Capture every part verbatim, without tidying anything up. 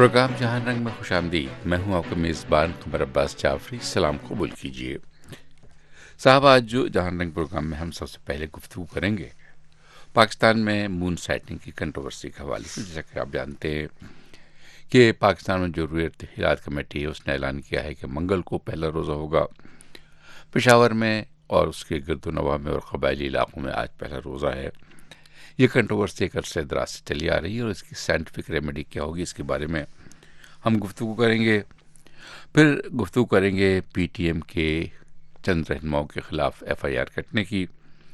Programme جہاں رنگ میں خوش آمدید. میں ہوں آپ کا میزبان قمر عباس جعفری. سلام قبول کیجیے. صاحب، آج جو جہاں رنگ پروگرام میں ہم سب سے پہلے گفتگو کریں گے پاکستان میں مون سائٹنگ کی کنٹروورسی کے حوالے سے. جیسا کہ آپ جانتے ہیں کہ پاکستان میں جو روئے ارتحالات کمیٹی ہے اس نے اعلان کیا ہے کہ منگل کو پہلا روزہ ہوگا پشاور میں اور اس کے گرد و نواح میں اور قبائلی علاقوں میں آج پہلا روزہ ہے. یہ کنٹروورسی ایک عرصے دراز سے چلی آ رہی ہے اور اس کی سائنٹیفک ریمیڈی کیا ہوگی اس کے بارے میں ہم گفتگو کریں گے. پھر گفتگو کریں گے پی ٹی ایم کے چند رہنماؤں کے خلاف ایف آئی آر کٹنے کی.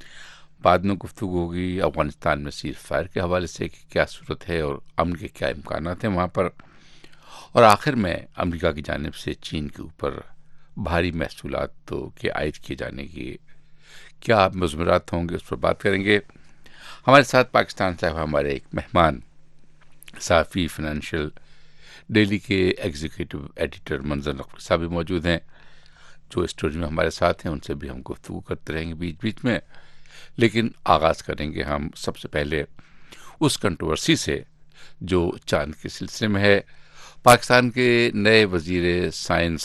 بعد میں گفتگو ہوگی افغانستان میں سیز فائر کے حوالے سے کہ کیا صورت ہے اور امن کے کیا امکانات ہیں وہاں پر. اور آخر میں امریکہ کی جانب سے چین کے اوپر بھاری محصولات کے عائد کیے جانے کی کیا مضمرات ہوں گے اس پر بات کریں گے. ہمارے ساتھ پاکستان سے ہمارے ایک مہمان صحافی فائنینشیل ڈیلی کے ایگزیکٹو ایڈیٹر منظر نقوی صاحب بھی موجود ہیں جو اسٹوڈیو میں ہمارے ساتھ ہیں. ان سے بھی ہم گفتگو کرتے رہیں گے بیچ بیچ میں. لیکن آغاز کریں گے ہم سب سے پہلے اس کنٹروورسی سے جو چاند کے سلسلے میں ہے. پاکستان کے نئے وزیر سائنس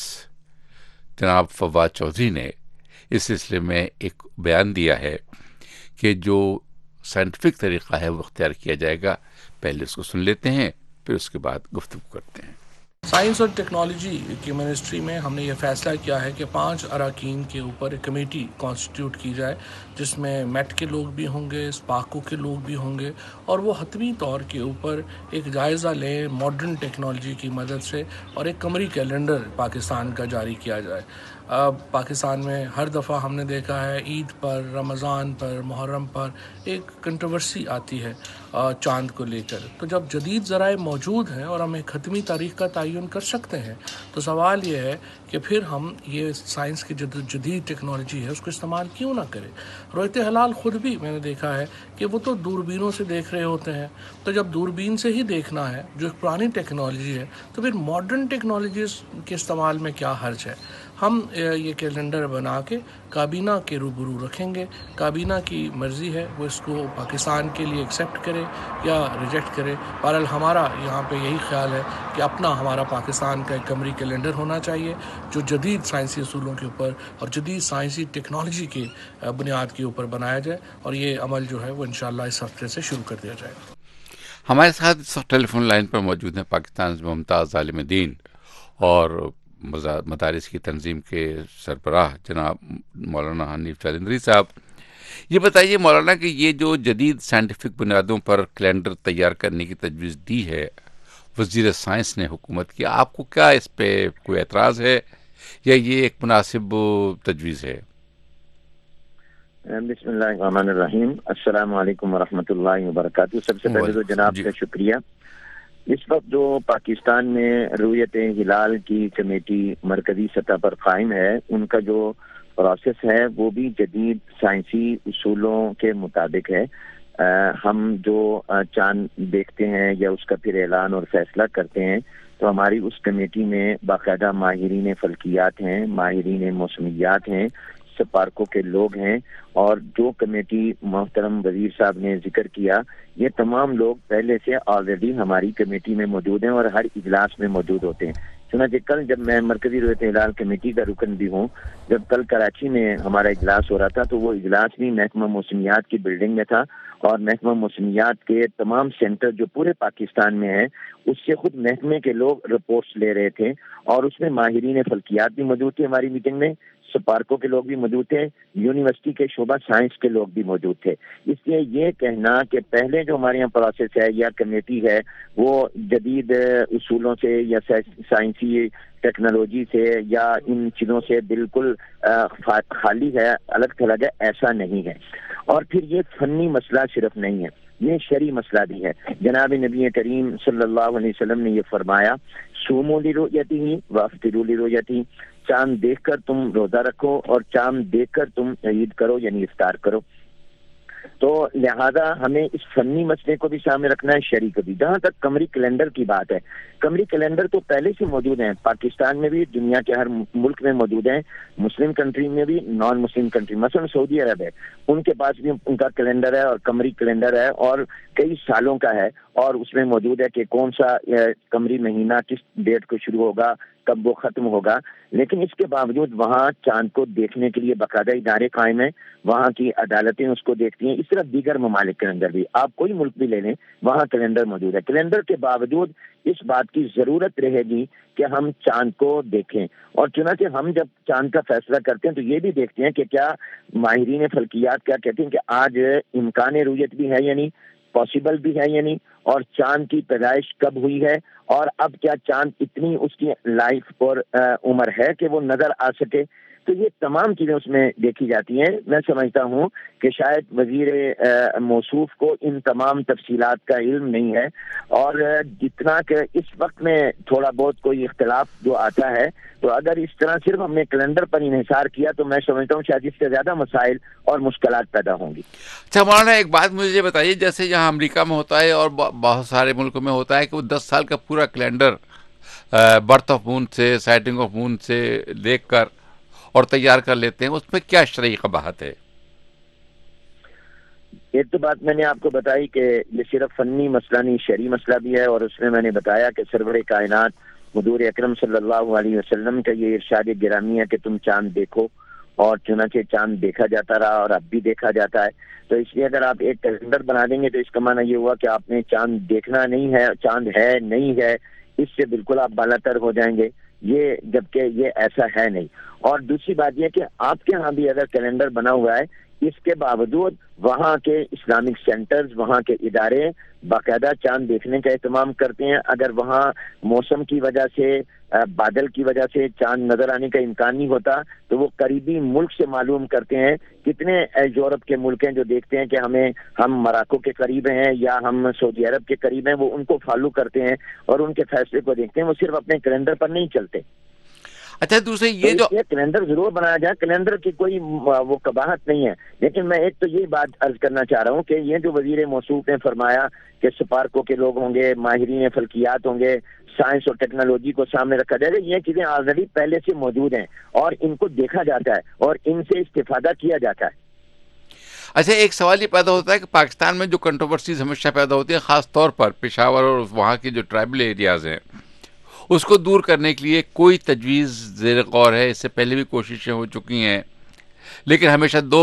جناب فواد چودھری نے اس سلسلے میں ایک بیان دیا ہے کہ جو سائنٹیفک طریقہ ہے وہ اختیار کیا جائے گا. پہلے اس کو سن لیتے ہیں پھر اس کے بعد گفتگو کرتے ہیں. سائنس اور ٹیکنالوجی کی منسٹری میں ہم نے یہ فیصلہ کیا ہے کہ پانچ اراکین کے اوپر ایک کمیٹی کانسٹیٹیوٹ کی جائے جس میں میٹ کے لوگ بھی ہوں گے، اسپاکو کے لوگ بھی ہوں گے، اور وہ حتمی طور کے اوپر ایک جائزہ لیں ماڈرن ٹیکنالوجی کی مدد سے اور ایک قمری کیلنڈر پاکستان کا جاری کیا جائے. اب پاکستان میں ہر دفعہ ہم نے دیکھا ہے عید پر، رمضان پر، محرم پر ایک کنٹروورسی آتی ہے چاند کو لے کر. تو جب جدید ذرائع موجود ہیں اور ہم ایک حتمی تاریخ کا تعین کر سکتے ہیں تو سوال یہ ہے کہ پھر ہم یہ سائنس کی جد جدید ٹیکنالوجی ہے اس کو استعمال کیوں نہ کریں. رویت ہلال خود بھی میں نے دیکھا ہے کہ وہ تو دوربینوں سے دیکھ رہے ہوتے ہیں. تو جب دوربین سے ہی دیکھنا ہے جو ایک پرانی ٹیکنالوجی ہے تو پھر ماڈرن ٹیکنالوجیز کے استعمال میں کیا حرج ہے. ہم یہ کیلنڈر بنا کے کابینہ کے روبرو رکھیں گے. کابینہ کی مرضی ہے وہ اس کو پاکستان کے لیے ایکسیپٹ کرے یا ریجیکٹ کرے. بہرحال ہمارا یہاں پہ یہی خیال ہے کہ اپنا ہمارا پاکستان کا ایک قمری کیلنڈر ہونا چاہیے جو جدید سائنسی اصولوں کے اوپر اور جدید سائنسی ٹیکنالوجی کے بنیاد کے اوپر بنایا جائے اور یہ عمل جو ہے وہ انشاءاللہ اس ہفتے سے شروع کر دیا جائے. ہمارے ساتھ اس وقت ٹیلی فون لائن پر موجود ہیں پاکستان سے ممتاز عالم دین اور مدارس کی تنظیم کے سربراہ جناب مولانا حنیف چالندری صاحب. یہ بتائیے مولانا کہ یہ جو جدید سائنٹیفک بنیادوں پر کیلنڈر تیار کرنے کی تجویز دی ہے وزیر سائنس نے حکومت کی، آپ کو کیا اس پہ کوئی اعتراض ہے یا یہ ایک مناسب تجویز ہے؟ بسم اللہ الرحمن الرحیم. السلام علیکم ورحمۃ اللہ وبرکاتہ. سب سے پہلے تو جناب کا شکریہ. اس وقت جو پاکستان میں رویت ہلال کی کمیٹی مرکزی سطح پر قائم ہے ان کا جو پروسیس ہے وہ بھی جدید سائنسی اصولوں کے مطابق ہے. ہم جو چاند دیکھتے ہیں یا اس کا پھر اعلان اور فیصلہ کرتے ہیں تو ہماری اس کمیٹی میں باقاعدہ ماہرین فلکیات ہیں، ماہرین موسمیات ہیں، سپارکوں کے لوگ ہیں، اور جو کمیٹی محترم وزیر صاحب نے ذکر کیا یہ تمام لوگ پہلے سے آلریڈی ہماری کمیٹی میں موجود ہیں اور ہر اجلاس میں موجود ہوتے ہیں. چنانچہ کل جب میں مرکزی رویت ہلال کمیٹی کا رکن بھی ہوں، جب کل کراچی میں ہمارا اجلاس ہو رہا تھا تو وہ اجلاس بھی محکمہ موسمیات کی بلڈنگ میں تھا اور محکمہ موسمیات کے تمام سینٹر جو پورے پاکستان میں ہیں اس سے خود محکمے کے لوگ رپورٹس لے رہے تھے اور اس میں ماہرین فلکیات بھی موجود تھے ہماری میٹنگ میں، سپارکوں کے لوگ بھی موجود تھے، یونیورسٹی کے شعبہ سائنس کے لوگ بھی موجود تھے. اس لیے یہ کہنا کہ پہلے جو ہمارے یہاں پروسیس ہے یا کمیٹی ہے وہ جدید اصولوں سے یا سائنسی ٹیکنالوجی سے یا ان چیزوں سے بالکل خالی ہے، الگ تھلگ ہے، ایسا نہیں ہے. اور پھر یہ فنی مسئلہ صرف نہیں ہے، یہ شرعی مسئلہ بھی ہے. جناب نبی کریم صلی اللہ علیہ وسلم نے یہ فرمایا صوموا لرؤیتہ وافطروا لرؤیتہ، چاند دیکھ کر تم روزہ رکھو اور چاند دیکھ کر تم عید کرو یعنی افطار کرو. تو لہذا ہمیں اس فنی مسئلے کو بھی سامنے رکھنا ہے، شرعی کو بھی. جہاں تک قمری کیلنڈر کی بات ہے، قمری کیلنڈر تو پہلے سے موجود ہیں، پاکستان میں بھی، دنیا کے ہر ملک میں موجود ہیں، مسلم کنٹری میں بھی، نان مسلم کنٹری، مثلا سعودی عرب ہے، ان کے پاس بھی ان کا کیلنڈر ہے اور قمری کیلنڈر ہے اور کئی سالوں کا ہے، اور اس میں موجود ہے کہ کون سا قمری مہینہ کس ڈیٹ کو شروع ہوگا، کب وہ ختم ہوگا. لیکن اس کے باوجود وہاں چاند کو دیکھنے کے لیے باقاعدہ ادارے قائم ہیں، وہاں کی عدالتیں اس کو دیکھتی ہیں. اس طرح دیگر ممالک کے اندر بھی، آپ کوئی ملک بھی لے لیں، وہاں کیلنڈر موجود ہے. کیلنڈر کے باوجود اس بات کی ضرورت رہے گی کہ ہم چاند کو دیکھیں، اور چنانچہ ہم جب چاند کا فیصلہ کرتے ہیں تو یہ بھی دیکھتے ہیں کہ کیا ماہرین فلکیات کیا کہتے ہیں کہ آج امکان رؤیت بھی ہے یعنی پاسبل بھی ہے یعنی، اور چاند کی پیدائش کب ہوئی ہے، اور اب کیا چاند اتنی اس کی لائف اور عمر ہے کہ وہ نظر آ سکے. تو یہ تمام چیزیں اس میں دیکھی جاتی ہیں. میں سمجھتا ہوں کہ شاید وزیر موصوف کو ان تمام تفصیلات کا علم نہیں ہے، اور جتنا کہ اس وقت میں تھوڑا بہت کوئی اختلاف جو آتا ہے، تو اگر اس طرح صرف ہم نے کیلنڈر پر انحصار کیا تو میں سمجھتا ہوں شاید اس سے زیادہ مسائل اور مشکلات پیدا ہوں گی. اچھا مولانا، ایک بات مجھے بتائیے، جیسے یہاں امریکہ میں ہوتا ہے اور بہت سارے ملکوں میں ہوتا ہے کہ وہ دس سال کا پورا کیلنڈر برتھ آف مون سے، سائٹنگ آف مون سے دیکھ کر اور تیار کر لیتے ہیں، اس میں کیا شرعی قباحت ہے؟ ایک تو بات میں نے آپ کو بتائی کہ یہ صرف فنی مسئلہ نہیں، شرعی مسئلہ بھی ہے، اور اس میں میں نے بتایا کہ سرور کائنات حضور اکرم صلی اللہ علیہ وسلم کا یہ ارشاد گرامی ہے کہ تم چاند دیکھو، اور چنانچہ چاند دیکھا جاتا رہا اور اب بھی دیکھا جاتا ہے. تو اس لیے اگر آپ ایک کیلنڈر بنا دیں گے تو اس کا معنی یہ ہوا کہ آپ نے چاند دیکھنا نہیں ہے، چاند ہے نہیں ہے، اس سے بالکل آپ بالا تر ہو جائیں گے، یہ جبکہ یہ ایسا ہے نہیں. اور دوسری بات یہ کہ آپ کے ہاں بھی اگر کیلنڈر بنا ہوا ہے، اس کے باوجود وہاں کے اسلامک سینٹرز، وہاں کے ادارے باقاعدہ چاند دیکھنے کا اہتمام کرتے ہیں. اگر وہاں موسم کی وجہ سے، بادل کی وجہ سے چاند نظر آنے کا امکان نہیں ہوتا تو وہ قریبی ملک سے معلوم کرتے ہیں. کتنے یورپ کے ملک ہیں جو دیکھتے ہیں کہ ہمیں ہم مراکو کے قریب ہیں یا ہم سعودی عرب کے قریب ہیں، وہ ان کو فالو کرتے ہیں اور ان کے فیصلے کو دیکھتے ہیں، وہ صرف اپنے کیلنڈر پر نہیں چلتے. اچھا دوسرے یہ جو کیلنڈر ضرور بنایا جائے، کیلنڈر کی کوئی وہ قباحت نہیں ہے، لیکن میں ایک تو یہ بات عرض کرنا چاہ رہا ہوں کہ یہ جو وزیر موصوف نے فرمایا کہ سپارکو کے لوگ ہوں گے، ماہرین فلکیات ہوں گے، سائنس اور ٹیکنالوجی کو سامنے رکھا جائے گا، یہ چیزیں آلریڈی پہلے سے موجود ہیں اور ان کو دیکھا جاتا ہے اور ان سے استفادہ کیا جاتا ہے. اچھا ایک سوال یہ پیدا ہوتا ہے کہ پاکستان میں جو کنٹروورسیز ہمیشہ پیدا ہوتی ہیں، خاص طور پر پشاور اور وہاں کی جو ٹرائبل ایریاز ہیں، اس کو دور کرنے کے لیے کوئی تجویز زیر غور ہے؟ اس سے پہلے بھی کوششیں ہو چکی ہیں، لیکن ہمیشہ دو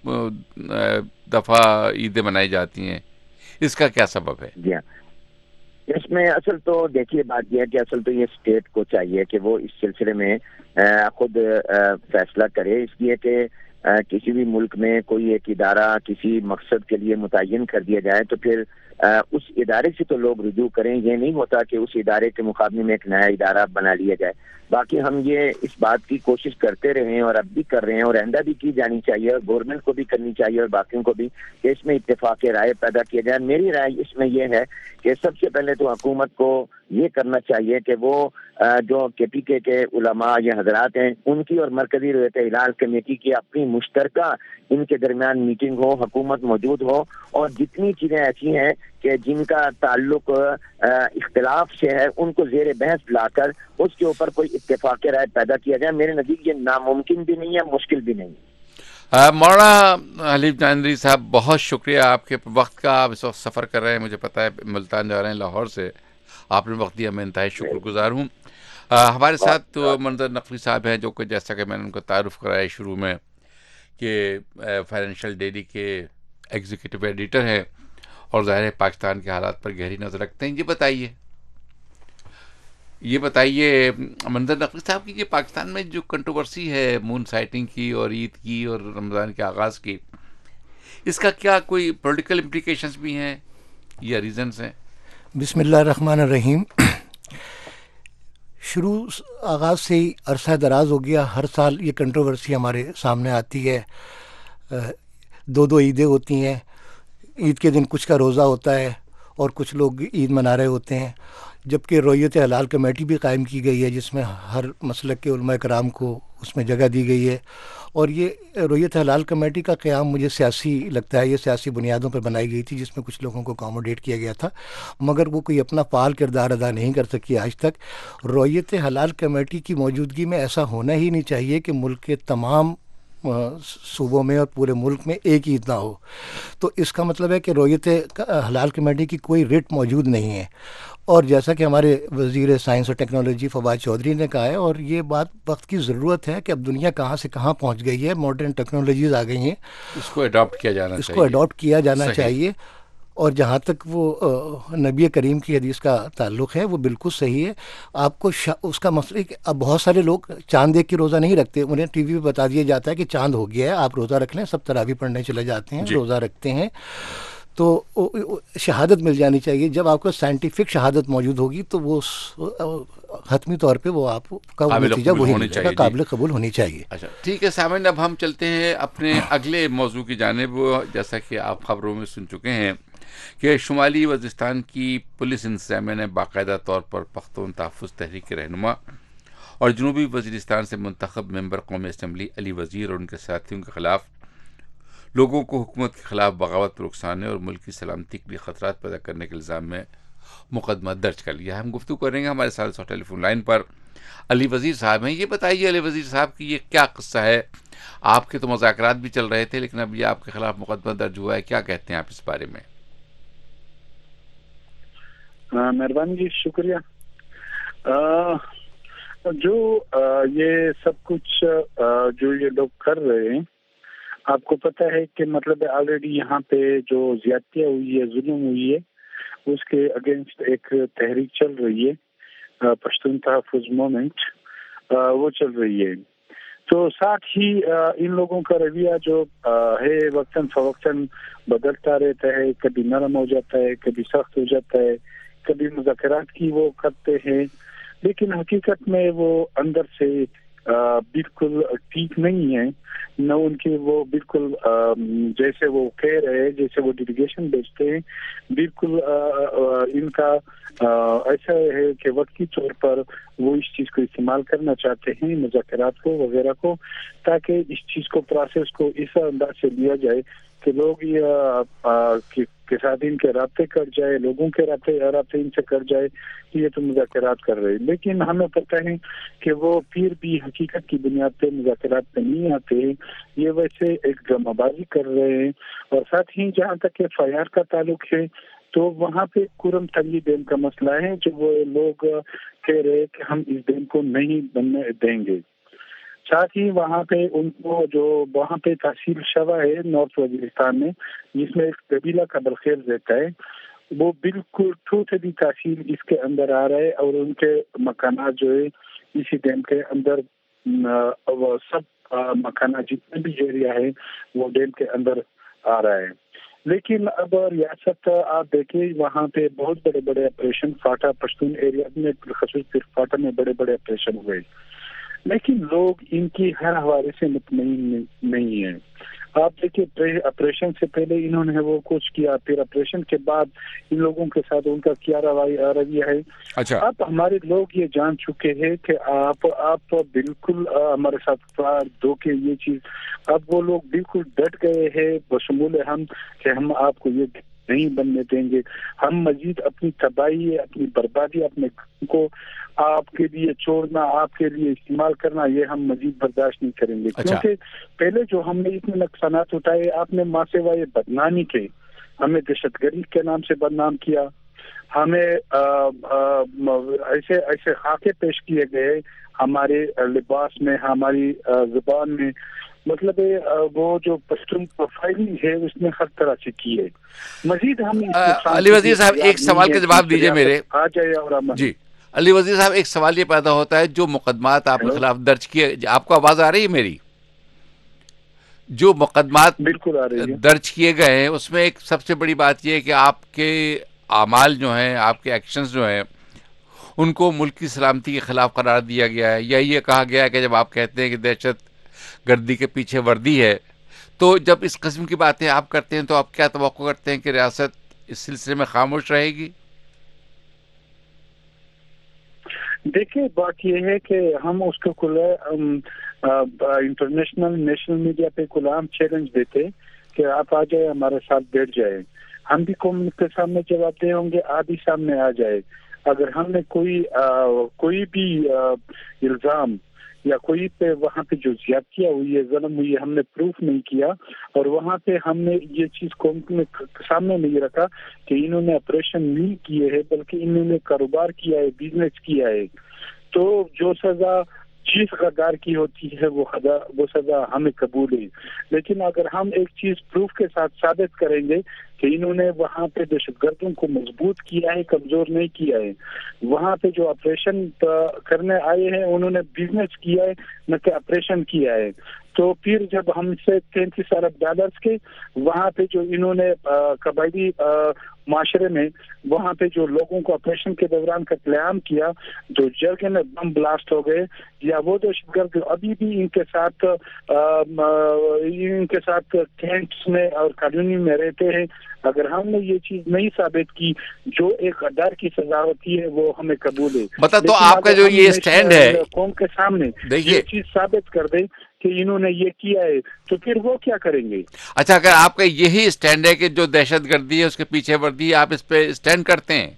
دفعہ عیدیں منائی جاتی ہیں، اس کا کیا سبب ہے؟ جی ہاں، اس میں اصل تو دیکھیے بات یہ ہے کہ اصل تو یہ اسٹیٹ کو چاہیے کہ وہ اس سلسلے میں خود فیصلہ کرے. اس لیے کہ کسی بھی ملک میں کوئی ایک ادارہ کسی مقصد کے لیے متعین کر دیا جائے تو پھر اس ادارے سے تو لوگ رجوع کریں. یہ نہیں ہوتا کہ اس ادارے کے مقابلے میں ایک نیا ادارہ بنا لیا جائے. باقی ہم یہ اس بات کی کوشش کرتے رہے ہیں اور اب بھی کر رہے ہیں اور آئندہ بھی کی جانی چاہیے، اور گورنمنٹ کو بھی کرنی چاہیے اور باقیوں کو بھی، کہ اس میں اتفاق رائے پیدا کیا جائے. میری رائے اس میں یہ ہے کہ سب سے پہلے تو حکومت کو یہ کرنا چاہیے کہ وہ جو کے پی کے کے علماء یا حضرات ہیں ان کی اور مرکزی رؤیت ہلال کمیٹی کی اپنی مشترکہ ان کے درمیان میٹنگ ہو، حکومت موجود ہو، اور جتنی چیزیں ایسی ہیں کہ جن کا تعلق اختلاف سے ہے ان کو زیر بحث لا کر اس کے اوپر کوئی اتفاق رائے پیدا کیا جائے. میرے نزدیک یہ ناممکن بھی نہیں ہے، مشکل بھی نہیں. مولانا حلیف جانری صاحب، بہت شکریہ آپ کے وقت کا. آپ اس وقت سفر کر رہے ہیں، مجھے پتا ہے ملتان جا رہے ہیں لاہور سے، آپ نے وقت دیا، میں انتہائی شکر گزار ہوں. ہمارے ساتھ منظر نقوی صاحب ہیں جو کہ جیسا کہ میں نے ان کو تعارف کرایا شروع میں کہ فائنینشیل ڈیلی کے ایگزیکٹو ایڈیٹر ہیں اور ظاہر ہے پاکستان کے حالات پر گہری نظر رکھتے ہیں. یہ بتائیے یہ بتائیے منظر نقوی صاحب کی، یہ پاکستان میں جو کنٹروورسی ہے مون سائٹنگ کی اور عید کی اور رمضان کے آغاز کی، اس کا کیا کوئی پولیٹیکل امپلیکیشنز بھی ہیں یا ریزنز ہیں؟ بسم اللہ الرحمن الرحیم. شروع آغاز سے ہی عرصہ دراز ہو گیا، ہر سال یہ کنٹروورسی ہمارے سامنے آتی ہے. دو دو عیدیں ہوتی ہیں، عید کے دن کچھ کا روزہ ہوتا ہے اور کچھ لوگ عید منا رہے ہوتے ہیں، جبکہ رؤیت ہلال کمیٹی بھی قائم کی گئی ہے جس میں ہر مسلک کے علماء کرام کو اس میں جگہ دی گئی ہے. اور یہ رویت حلال کمیٹی کا قیام مجھے سیاسی لگتا ہے, یہ سیاسی بنیادوں پر بنائی گئی تھی جس میں کچھ لوگوں کو اکاموڈیٹ کیا گیا تھا, مگر وہ کوئی اپنا فعال کردار ادا نہیں کر سکی آج تک. رویت حلال کمیٹی کی موجودگی میں ایسا ہونا ہی نہیں چاہیے کہ ملک کے تمام صوبوں میں اور پورے ملک میں ایک عید نہ ہو. تو اس کا مطلب ہے کہ رویت حلال کمیٹی کی کوئی ریٹ موجود نہیں ہے. اور جیسا کہ ہمارے وزیر سائنس اور ٹیکنالوجی فواد چودھری نے کہا ہے, اور یہ بات وقت کی ضرورت ہے کہ اب دنیا کہاں سے کہاں پہنچ گئی ہے, ماڈرن ٹیکنالوجیز آ گئی ہیں, اس کو اڈاپٹ کیا جانا اس چاہیے, کو اڈاپٹ کیا جانا صحیح. چاہیے. اور جہاں تک وہ نبی کریم کی حدیث کا تعلق ہے وہ بالکل صحیح ہے. آپ کو شا اس کا مسئلہ کہ اب بہت سارے لوگ چاند دیکھ کے روزہ نہیں رکھتے, انہیں ٹی وی پہ بتا دیا جاتا ہے کہ چاند ہو گیا ہے آپ روزہ رکھ لیں, سب تراویح پڑھنے چلے جاتے ہیں, جی. روزہ رکھتے ہیں. تو شہادت مل جانی چاہیے. جب آپ کو سائنٹیفک شہادت موجود ہوگی تو وہ حتمی طور پہ وہ آپ کا نتیجہ وہی ملے گا, قابل قبول ہونی چاہیے. اچھا ٹھیک ہے سامعین, اب ہم چلتے ہیں اپنے اگلے موضوع کی جانب. جیسا کہ آپ خبروں میں سن چکے ہیں کہ شمالی وزیرستان کی پولیس انتظامیہ نے باقاعدہ طور پر پختون تحفظ تحریک کے رہنما اور جنوبی وزیرستان سے منتخب ممبر قومی اسمبلی علی وزیر اور ان کے ساتھیوں کے خلاف لوگوں کو حکومت کے خلاف بغاوت پر اکسانے اور ملک کی سلامتی کے لیے خطرات پیدا کرنے کے الزام میں مقدمہ درج کر لیا. ہم گفتگو کریں گے, ہمارے ساتھ ٹیلی فون لائن پر علی وزیر صاحب ہیں. یہ بتائیے علی وزیر صاحب کی یہ کیا قصہ ہے؟ آپ کے تو مذاکرات بھی چل رہے تھے لیکن اب یہ آپ کے خلاف مقدمہ درج ہوا ہے, کیا کہتے ہیں آپ اس بارے میں؟ مہربانی جی, شکریہ. جو یہ سب کچھ جو یہ لوگ کر رہے ہیں, آپ کو پتہ ہے کہ مطلب آلریڈی یہاں پہ جو زیادتیاں ہوئی ہے, ظلم ہوئی ہے, اس کے اگینسٹ ایک تحریک چل رہی ہے, پشتون تحفظ موومنٹ, وہ چل رہی ہے. تو ساتھ ہی ان لوگوں کا رویہ جو ہے وقتاً فوقتاً بدلتا رہتا ہے, کبھی نرم ہو جاتا ہے, کبھی سخت ہو جاتا ہے, کبھی مذاکرات کی وہ کرتے ہیں, لیکن حقیقت میں وہ اندر سے بالکل ٹھیک نہیں ہے. نہ ان کی وہ بالکل جیسے وہ کہہ رہے, جیسے وہ ڈیلیگیشن بھیجتے ہیں, بالکل ان کا ایسا ہے کہ وقتی طور پر وہ اس چیز کو استعمال کرنا چاہتے ہیں, مذاکرات کو وغیرہ کو, تاکہ اس چیز کو پروسیس کو اس انداز سے لیا جائے کہ لوگ یہ کے ساتھ ان کے رابطے کر جائے, لوگوں کے رابطے رابطے ان سے کر جائے کہ یہ تو مذاکرات کر رہے. لیکن ہمیں پتہ ہے کہ وہ پھر بھی حقیقت کی بنیاد پہ مذاکرات پہ نہیں آتے ہیں, یہ ویسے ایک ڈرامہ بازی کر رہے ہیں. اور ساتھ ہی جہاں تک کہ ایف آئی آر کا تعلق ہے تو وہاں پہ کرم تلی ڈیم کا مسئلہ ہے, جو وہ لوگ کہہ رہے کہ ہم اس ڈیم کو نہیں بننے دیں گے. ساتھ ہی وہاں پہ ان کو جو وہاں پہ تحصیل شوا ہے نارتھ وزیرستان میں, جس میں ایک قبیلہ کا برخیر رہتا ہے, وہ بالکل ٹوٹلی تحصیل اس کے اندر آ رہا ہے, اور ان کے مکانات جو ہے اسی ڈیم کے اندر, وہ سب مکانات جتنے بھی ایریا ہے وہ ڈیم کے اندر آ رہا ہے. لیکن اب ریاست آپ دیکھیں وہاں پہ بہت بڑے بڑے آپریشن فاٹا پشتون ایریا میں خصوص فاٹا میں بڑے بڑے آپریشن ہوئے, لیکن لوگ ان کی ہر حوالے سے مطمئن نہیں ہیں. آپ دیکھیے آپریشن سے پہلے انہوں نے وہ کچھ کیا, پھر آپریشن کے بعد ان لوگوں کے ساتھ ان کا کیا رویہ ہے. اچھا, اب ہمارے لوگ یہ جان چکے ہیں کہ آپ آپ بالکل ہمارے ساتھ دھوکے یہ چیز, اب وہ لوگ بالکل ڈٹ گئے ہیں بشمول ہم کہ ہم آپ کو یہ نہیں بننے دیں گے. ہم مزید اپنی تباہی, اپنی بربادی, اپنے کو آپ کے لیے چھوڑنا, آپ کے لیے استعمال کرنا, یہ ہم مزید برداشت نہیں کریں گے. کیونکہ پہلے جو ہم نے اتنے نقصانات اٹھائے, آپ نے ماں سے وائے بدنامی کے, ہمیں دہشت گردی کے نام سے بدنام کیا, ہمیں ایسے ایسے خاکے پیش کیے گئے ہمارے لباس میں, ہماری زبان میں, مطلب وہ جو پشتون پروفائلنگ ہے اس میں ہر طرح سے کی ہے. مزید ہم علی وزیر صاحب ایک سوال کا جواب دیجیے میرے. آ جائے اور جی علی وزیر صاحب, ایک سوال یہ پیدا ہوتا ہے, جو مقدمات آپ کے خلاف درج کیے, آپ کو آواز آ رہی ہے میری؟ جو مقدمات بالکل آ رہی ہے درج کیے گئے ہیں اس میں ایک سب سے بڑی بات یہ ہے کہ آپ کے اعمال جو ہیں, آپ کے ایکشنز جو ہیں, ان کو ملک کی سلامتی کے خلاف قرار دیا گیا ہے, یا یہ کہا گیا ہے کہ جب آپ کہتے ہیں کہ دہشت گردی کے پیچھے وردی ہے, تو جب اس قسم کی باتیں آپ کرتے ہیں تو آپ کیا توقع کرتے ہیں کہ ریاست اس سلسلے میں خاموش رہے گی؟ دیکھیے بات یہ ہے کہ ہم اس کو کل इंटरनेशनल नेशनल मीडिया पे गुलाम चैलेंज देते कि आप आ जाए, हमारे साथ बैठ जाए, हम भी कौम के सामने जवाबदेह होंगे, आप भी सामने आ जाए। अगर हमने कोई आ, कोई भी इल्ज़ाम या कोई पे वहाँ पे जो ज्यादतियाँ हुई है, जुल्म हुई है, हमने प्रूफ नहीं किया और वहाँ पे हमने ये चीज कौम में सामने नहीं रखा कि इन्होंने ऑपरेशन नहीं किए है, बल्कि इन्होंने कारोबार किया है, बिजनेस किया है, तो जो सजा जिस गद्दार की होती है वो खदा वो सजा हमें कबूल है। लेकिन अगर हम एक चीज प्रूफ के साथ साबित करेंगे कि इन्होंने वहाँ पे दहशतगर्दों को मजबूत किया है, कमजोर नहीं किया है, वहाँ पे जो ऑपरेशन करने आए हैं उन्होंने बिजनेस किया है, न कि ऑपरेशन किया है, तो फिर जब हमसे तैंतीस अरब डॉलर्स के वहाँ पे जो इन्होंने कबायली माशरे में वहाँ पे जो लोगों को ऑपरेशन के दौरान कत्लेआम किया, जो जगह में बम ब्लास्ट हो गए, या वो दहशतगर्द अभी भी इनके साथ आ, इनके साथ कैंप्स में और कॉलोनी में रहते हैं, अगर हमने ये चीज नहीं साबित की जो एक गद्दार की सजा होती है वो हमें कबूल है। मतलब तो आपका जो ये स्टैंड है कौम के सामने ये चीज साबित कर दे कि इन्होंने ये किया है, तो फिर वो क्या करेंगे? अच्छा, अगर आपका यही स्टैंड है कि जो दहशतगर्दी है उसके पीछे वर्दी, आप इस पे स्टैंड करते हैं?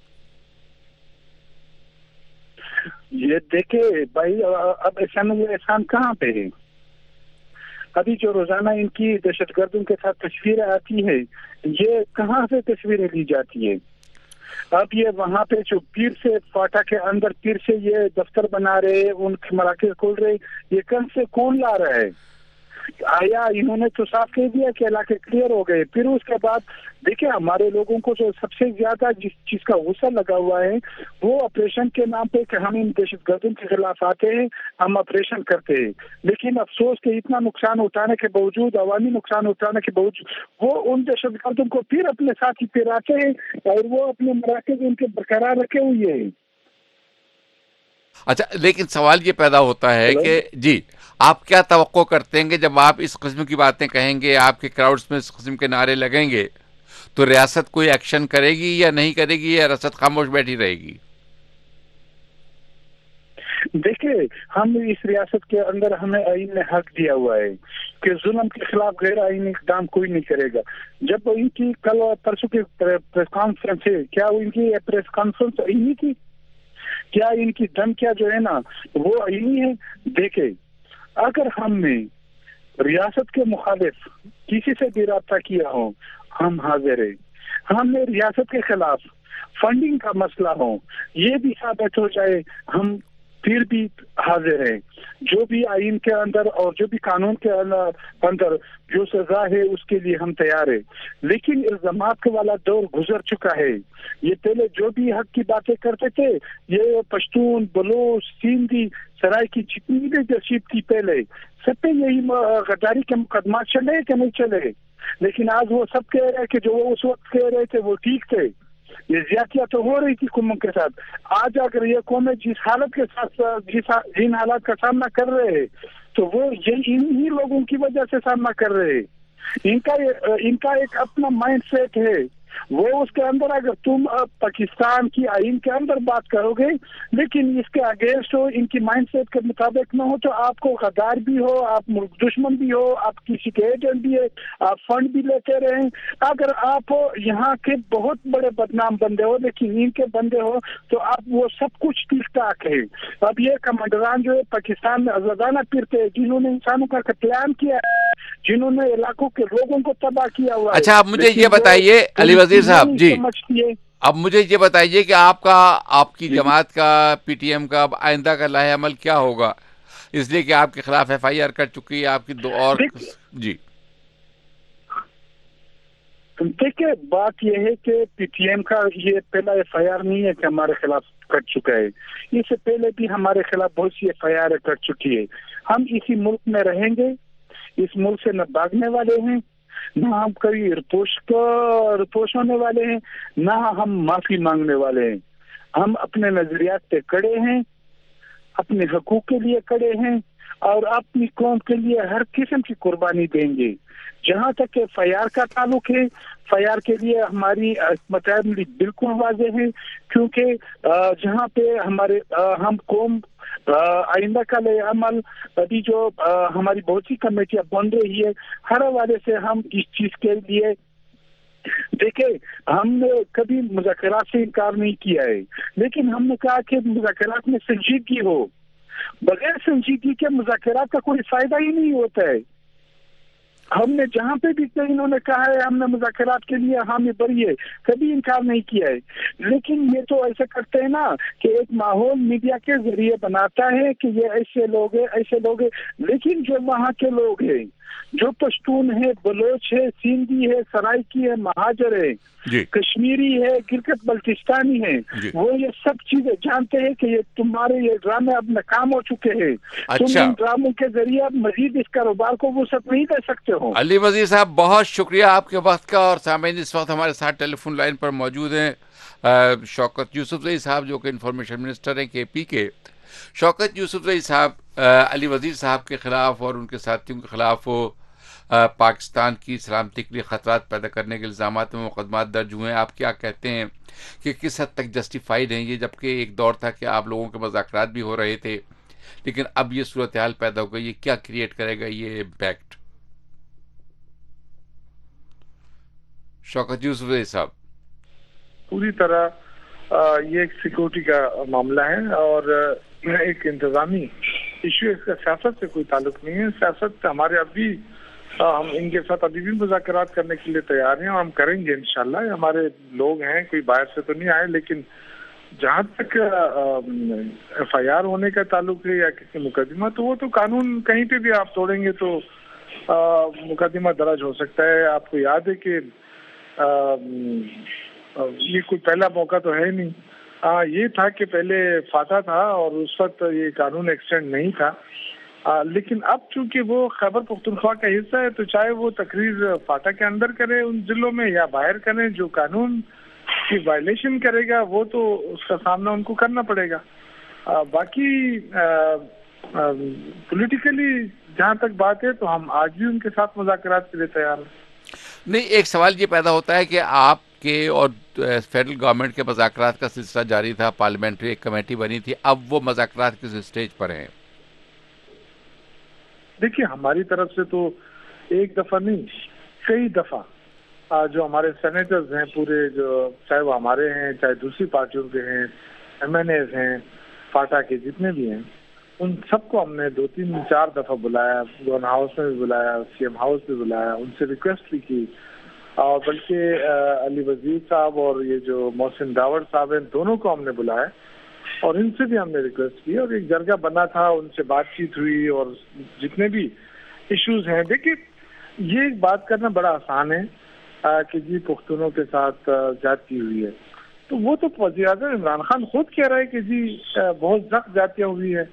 ये देखे भाई, अब एहसान एहसान कहाँ पे है? अभी जो रोजाना इनकी दहशतगर्दों के साथ तस्वीरें आती है, ये कहाँ से तस्वीरें ली जाती है? अब ये वहाँ पे जो पीर से फाटा के अंदर पीर से ये दफ्तर बना रहे, उनके मराकज खोल रहे, ये कौन से कौन ला रहा है? आया इन्होंने तो साफ कह दिया कि इलाके क्लियर हो गए, फिर उसके बाद देखिए हमारे लोगों को जो सबसे ज्यादा जिस चीज का गुस्सा लगा हुआ है वो ऑपरेशन के नाम पे कि हम इन दहशतगर्दों के खिलाफ आते हैं, हम ऑपरेशन करते हैं, लेकिन अफसोस के इतना नुकसान उठाने के बावजूद, अवामी नुकसान उठाने के बावजूद वो उन दहशतगर्दों को फिर अपने साथ ही पिराते हैं और वो अपने मराकज उनके बरकरार रखे हुए हैं। अच्छा, लेकिन सवाल ये पैदा होता है कि जी आप क्या तवक्को करते हैं कि जब आप इस किस्म की बातें कहेंगे, आपके क्राउड्स में इस किस्म के नारे लगेंगे, तो रियासत कोई एक्शन करेगी या नहीं करेगी, या रियासत खामोश बैठी रहेगी? देखिए, हम इस रियासत के अंदर हमें आईन ने हक दिया हुआ है कि जुल्म के खिलाफ गैर आईनी इक़दाम कोई नहीं करेगा। जब इनकी कल परसों की प्रेस कॉन्फ्रेंस है, क्या इनकी प्रेस कॉन्फ्रेंस आईनी थी? क्या इनकी धमकियां जो है ना वो आईनी है? देखे, अगर हमने रियासत के मुखालिफ किसी से भी रब्ता किया हो, हम हाजिर है। हमने रियासत के खिलाफ फंडिंग का मसला हो, ये भी साबित हो जाए, हम फिर भी हाजिर है। जो भी आइन के अंदर और जो भी कानून के अंदर जो सजा है उसके लिए हम तैयार है। लेकिन इल्जामात के वाला दौर गुजर चुका है। ये पहले जो भी हक की बातें करते थे, ये पश्तून, बलोच, सिंधी, सराय की जितनी भी तहसीब थी पहले, सब पे यही गद्दारी के मुकदमा चले कि नहीं चले। लेकिन आज वो सब कह रहे हैं कि जो वो उस वक्त कह रहे थे वो ठीक थे। ये ज्यादतियां तो हो रही थी कौमों के साथ। आज अगर ये कौमें जिस हालत के साथ जिस जिन हालात का सामना कर रहे हैं, तो वो ये इन्हीं लोगों की वजह से सामना कर रहे हैं। इनका इनका एक अपना माइंड सेट है, वो उसके अंदर अगर तुम पाकिस्तान की आइन के अंदर बात करोगे लेकिन इसके अगेंस्ट हो, इनकी माइंड सेट के मुताबिक न हो, तो आपको गद्दार भी हो, आप मुल्क दुश्मन भी हो, आप किसी के एजेंट भी है, आप फंड भी लेते रहे। अगर आप यहाँ के बहुत बड़े बदनाम बंदे हो लेकिन इनके बंदे हो तो आप वो सब कुछ ठीक ठाक है। अब ये कमांडरान जो है पाकिस्तान में आजादाना फिरते हैं, जिन्होंने इंसानों का कत्लेआम किया है, जिन्होंने इलाकों के लोगों को तबाह किया हुआ है। अच्छा, आप मुझे ये बताइए अली वजीर साहब जी, अब मुझे ये बताइए कि आपका आपकी जमात का पीटीएम का आइंदा का लाहे अमल क्या होगा, इसलिए कि आपके खिलाफ एफ आई आर कर चुकी है आपकी दो और जी। देखिए, बात यह है कि पीटीएम का ये पहला एफ आई आर नहीं है कि हमारे खिलाफ कर चुका है। इससे पहले भी हमारे खिलाफ बहुत सी एफ आई आर कर चुकी है। हम इसी मुल्क में रहेंगे, इस मुल्क से न भागने वाले हैं, न हम कभी रिपोर्ट रिपोर्ट होने वाले हैं, न हम माफी मांगने वाले हैं। हम अपने नजरियात पे खड़े हैं, अपने हकूक के लिए खड़े हैं। اور اپنی قوم کے لیے ہر قسم کی قربانی دیں گے. جہاں تک کہ فیار کا تعلق ہے، فیار کے لیے ہماری مطالب بالکل واضح ہے، کیونکہ جہاں پہ ہمارے ہم قوم آئندہ کا عمل ابھی جو ہماری بہت سی کمیٹیاں بن رہی ہے، ہر حوالے سے ہم اس چیز کے لیے دیکھیں ہم نے کبھی مذاکرات سے انکار نہیں کیا ہے، لیکن ہم نے کہا کہ مذاکرات میں سنجیدگی ہو. بغیر سنجیدگی کے مذاکرات کا کوئی فائدہ ہی نہیں ہوتا ہے. ہم نے جہاں پہ بھی انہوں نے کہا ہے ہم نے مذاکرات کے لیے حامی بری ہے، کبھی انکار نہیں کیا ہے. لیکن یہ تو ایسا کرتے ہیں نا کہ ایک ماحول میڈیا کے ذریعے بناتا ہے کہ یہ ایسے لوگ ہیں ایسے لوگ ہیں، لیکن جو وہاں کے لوگ ہیں، جو پشتون ہے، بلوچ ہے، سندھی ہے، سرائکی ہے، مہاجر ہے، جی. کشمیری ہے، گلگت بلتستانی ہے، جی. وہ یہ سب چیزیں جانتے ہیں کہ یہ تمہارے یہ ڈرامے اب ناکام ہو چکے ہیں. اچھا. تم ان ڈراموں کے ذریعے اب مزید اس کاروبار کو وسعت نہیں دے سکتے ہو. علی وزیر صاحب بہت شکریہ آپ کے وقت کا. اور سامعین اس وقت ہمارے ساتھ ٹیلی فون لائن پر موجود ہیں شوکت یوسفزئی صاحب جو کہ انفارمیشن منسٹر ہیں کے پی کے. شوکت یوسفزئی صاحب، علی وزیر صاحب کے خلاف اور ان کے ساتھیوں کے خلاف وہ پاکستان کی سلامتی کے لیے خطرات پیدا کرنے کے الزامات میں مقدمات درج ہوئے ہیں. آپ کیا کہتے ہیں کہ کس حد تک جسٹیفائڈ ہیں یہ، جبکہ ایک دور تھا کہ آپ لوگوں کے مذاکرات بھی ہو رہے تھے، لیکن اب یہ صورتحال پیدا ہو گئی، یہ کیا کریٹ کرے گا یہ امپیکٹ؟ شوکت یوسفزئی صاحب. پوری طرح یہ ایک سیکورٹی کا معاملہ ہے اور ایک انتظامی ایشو، اس کا سیاست سے کوئی تعلق نہیں ہے. سیاست ہمارے اب بھی ہم ان کے ساتھ ابھی بھی مذاکرات کرنے کے لیے تیار ہیں اور ہم کریں گے انشاءاللہ. ہمارے لوگ ہیں، کوئی باہر سے تو نہیں آئے، لیکن جہاں تک ایف آئی آر ہونے کا تعلق ہے یا کسی مقدمہ، تو وہ تو قانون کہیں پہ بھی آپ توڑیں گے تو مقدمہ درج ہو سکتا ہے. آپ کو یاد ہے کہ یہ کوئی پہلا موقع تو ہے نہیں. ہاں یہ تھا کہ پہلے فاتح تھا اور اس وقت یہ قانون ایکسٹینڈ نہیں تھا، لیکن اب چونکہ وہ خیبر پختونخوا کا حصہ ہے تو چاہے وہ تقریر فاتح کے اندر کرے ان ضلعوں میں یا باہر کریں، جو قانون کی وائلیشن کرے گا وہ تو اس کا سامنا ان کو کرنا پڑے گا. باقی پولیٹیکلی جہاں تک بات ہے تو ہم آج بھی ان کے ساتھ مذاکرات کے لیے تیار ہیں. نہیں، ایک سوال یہ پیدا ہوتا ہے کہ آپ کے اور فیڈرل گورنمنٹ کے مذاکرات کا سلسلہ جاری تھا، پارلیمنٹری ایک کمیٹی بنی تھی، اب وہ مذاکرات کس اسٹیج پر ہیں؟ دیکھیے ہماری طرف سے تو ایک دفعہ نہیں کئی دفعہ جو ہمارے سینیٹرز ہیں پورے، جو چاہے وہ ہمارے ہیں چاہے دوسری پارٹیوں کے ہیں، ایم این ایز ہیں، فاٹا کے جتنے بھی ہیں، ان سب کو ہم نے دو تین چار دفعہ بلایا، گورنر ہاؤس میں بھی بلایا، سی ایم ہاؤس بھی بلایا، ان سے ریکویسٹ بھی کی. اور بلکہ علی وزیر صاحب اور یہ جو محسن داوڑ صاحب ہیں دونوں کو ہم نے بلایا اور ان سے بھی ہم نے ریکویسٹ کی اور ایک جرگہ بنا تھا، ان سے بات چیت ہوئی اور جتنے بھی ایشوز ہیں. دیکھیے یہ بات کرنا بڑا آسان ہے کہ جی پختونوں کے ساتھ زیادتی ہوئی ہے، تو وہ تو وزیر اعظم عمران خان خود کہہ رہے کہ جی بہت سخت زیادتیاں ہوئی ہیں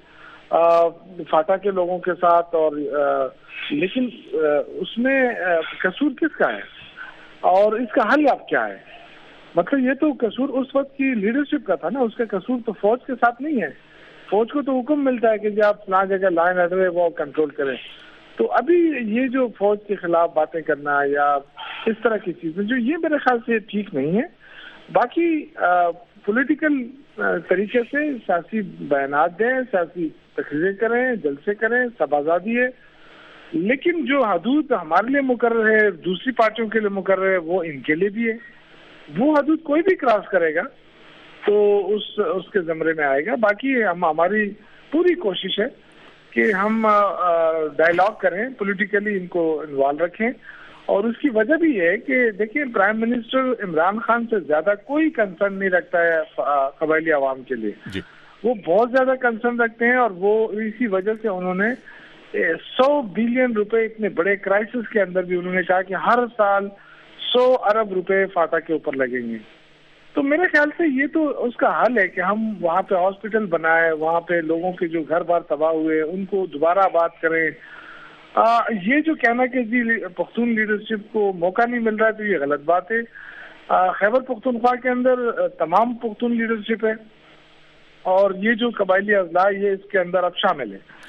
فاٹا کے لوگوں کے ساتھ، اور لیکن اس میں قصور کس کا ہے اور اس کا حل اب کیا ہے؟ مطلب یہ تو قصور اس وقت کی لیڈرشپ کا تھا نا، اس کا قصور تو فوج کے ساتھ نہیں ہے. فوج کو تو حکم ملتا ہے کہ جی آپ فلاں جگہ لائن آرڈر ہے وہ کنٹرول کریں. تو ابھی یہ جو فوج کے خلاف باتیں کرنا یا اس طرح کی چیزیں جو یہ میرے خیال سے ٹھیک نہیں ہے. باقی پولیٹیکل طریقے سے سیاسی بیانات دیں، سیاسی تقریریں کریں، جلسے کریں، سب آزادی ہے، لیکن جو حدود ہمارے لیے مقرر ہے دوسری پارٹیوں کے لیے مقرر ہے وہ ان کے لیے بھی ہے. وہ حدود کوئی بھی کراس کرے گا تو اس اس کے زمرے میں آئے گا. باقی ہم ہماری پوری کوشش ہے کہ ہم ڈائلاگ کریں، پولیٹیکلی ان کو انوالو رکھیں، اور اس کی وجہ بھی ہے کہ دیکھیں پرائم منسٹر عمران خان سے زیادہ کوئی کنسرن نہیں رکھتا ہے قبائلی عوام کے لیے جی. وہ بہت زیادہ کنسرن رکھتے ہیں اور وہ اسی وجہ سے انہوں نے سو بلین روپے اتنے بڑے کرائسس کے اندر بھی انہوں نے کہا کہ ہر سال سو ارب روپے فاٹا کے اوپر لگیں گے. تو میرے خیال سے یہ تو اس کا حل ہے کہ ہم وہاں پہ ہاسپٹل بنائیں، وہاں پہ لوگوں کے جو گھر بار تباہ ہوئے ان کو دوبارہ آباد کریں. آ, یہ جو کہنا کہ جی پختون لیڈرشپ کو موقع نہیں مل رہا ہے تو یہ غلط بات ہے. خیبر پختونخوا کے اندر تمام پختون لیڈرشپ ہے اور یہ جو قبائلی اضلاع یہ اس کے اندر اب شامل ہے.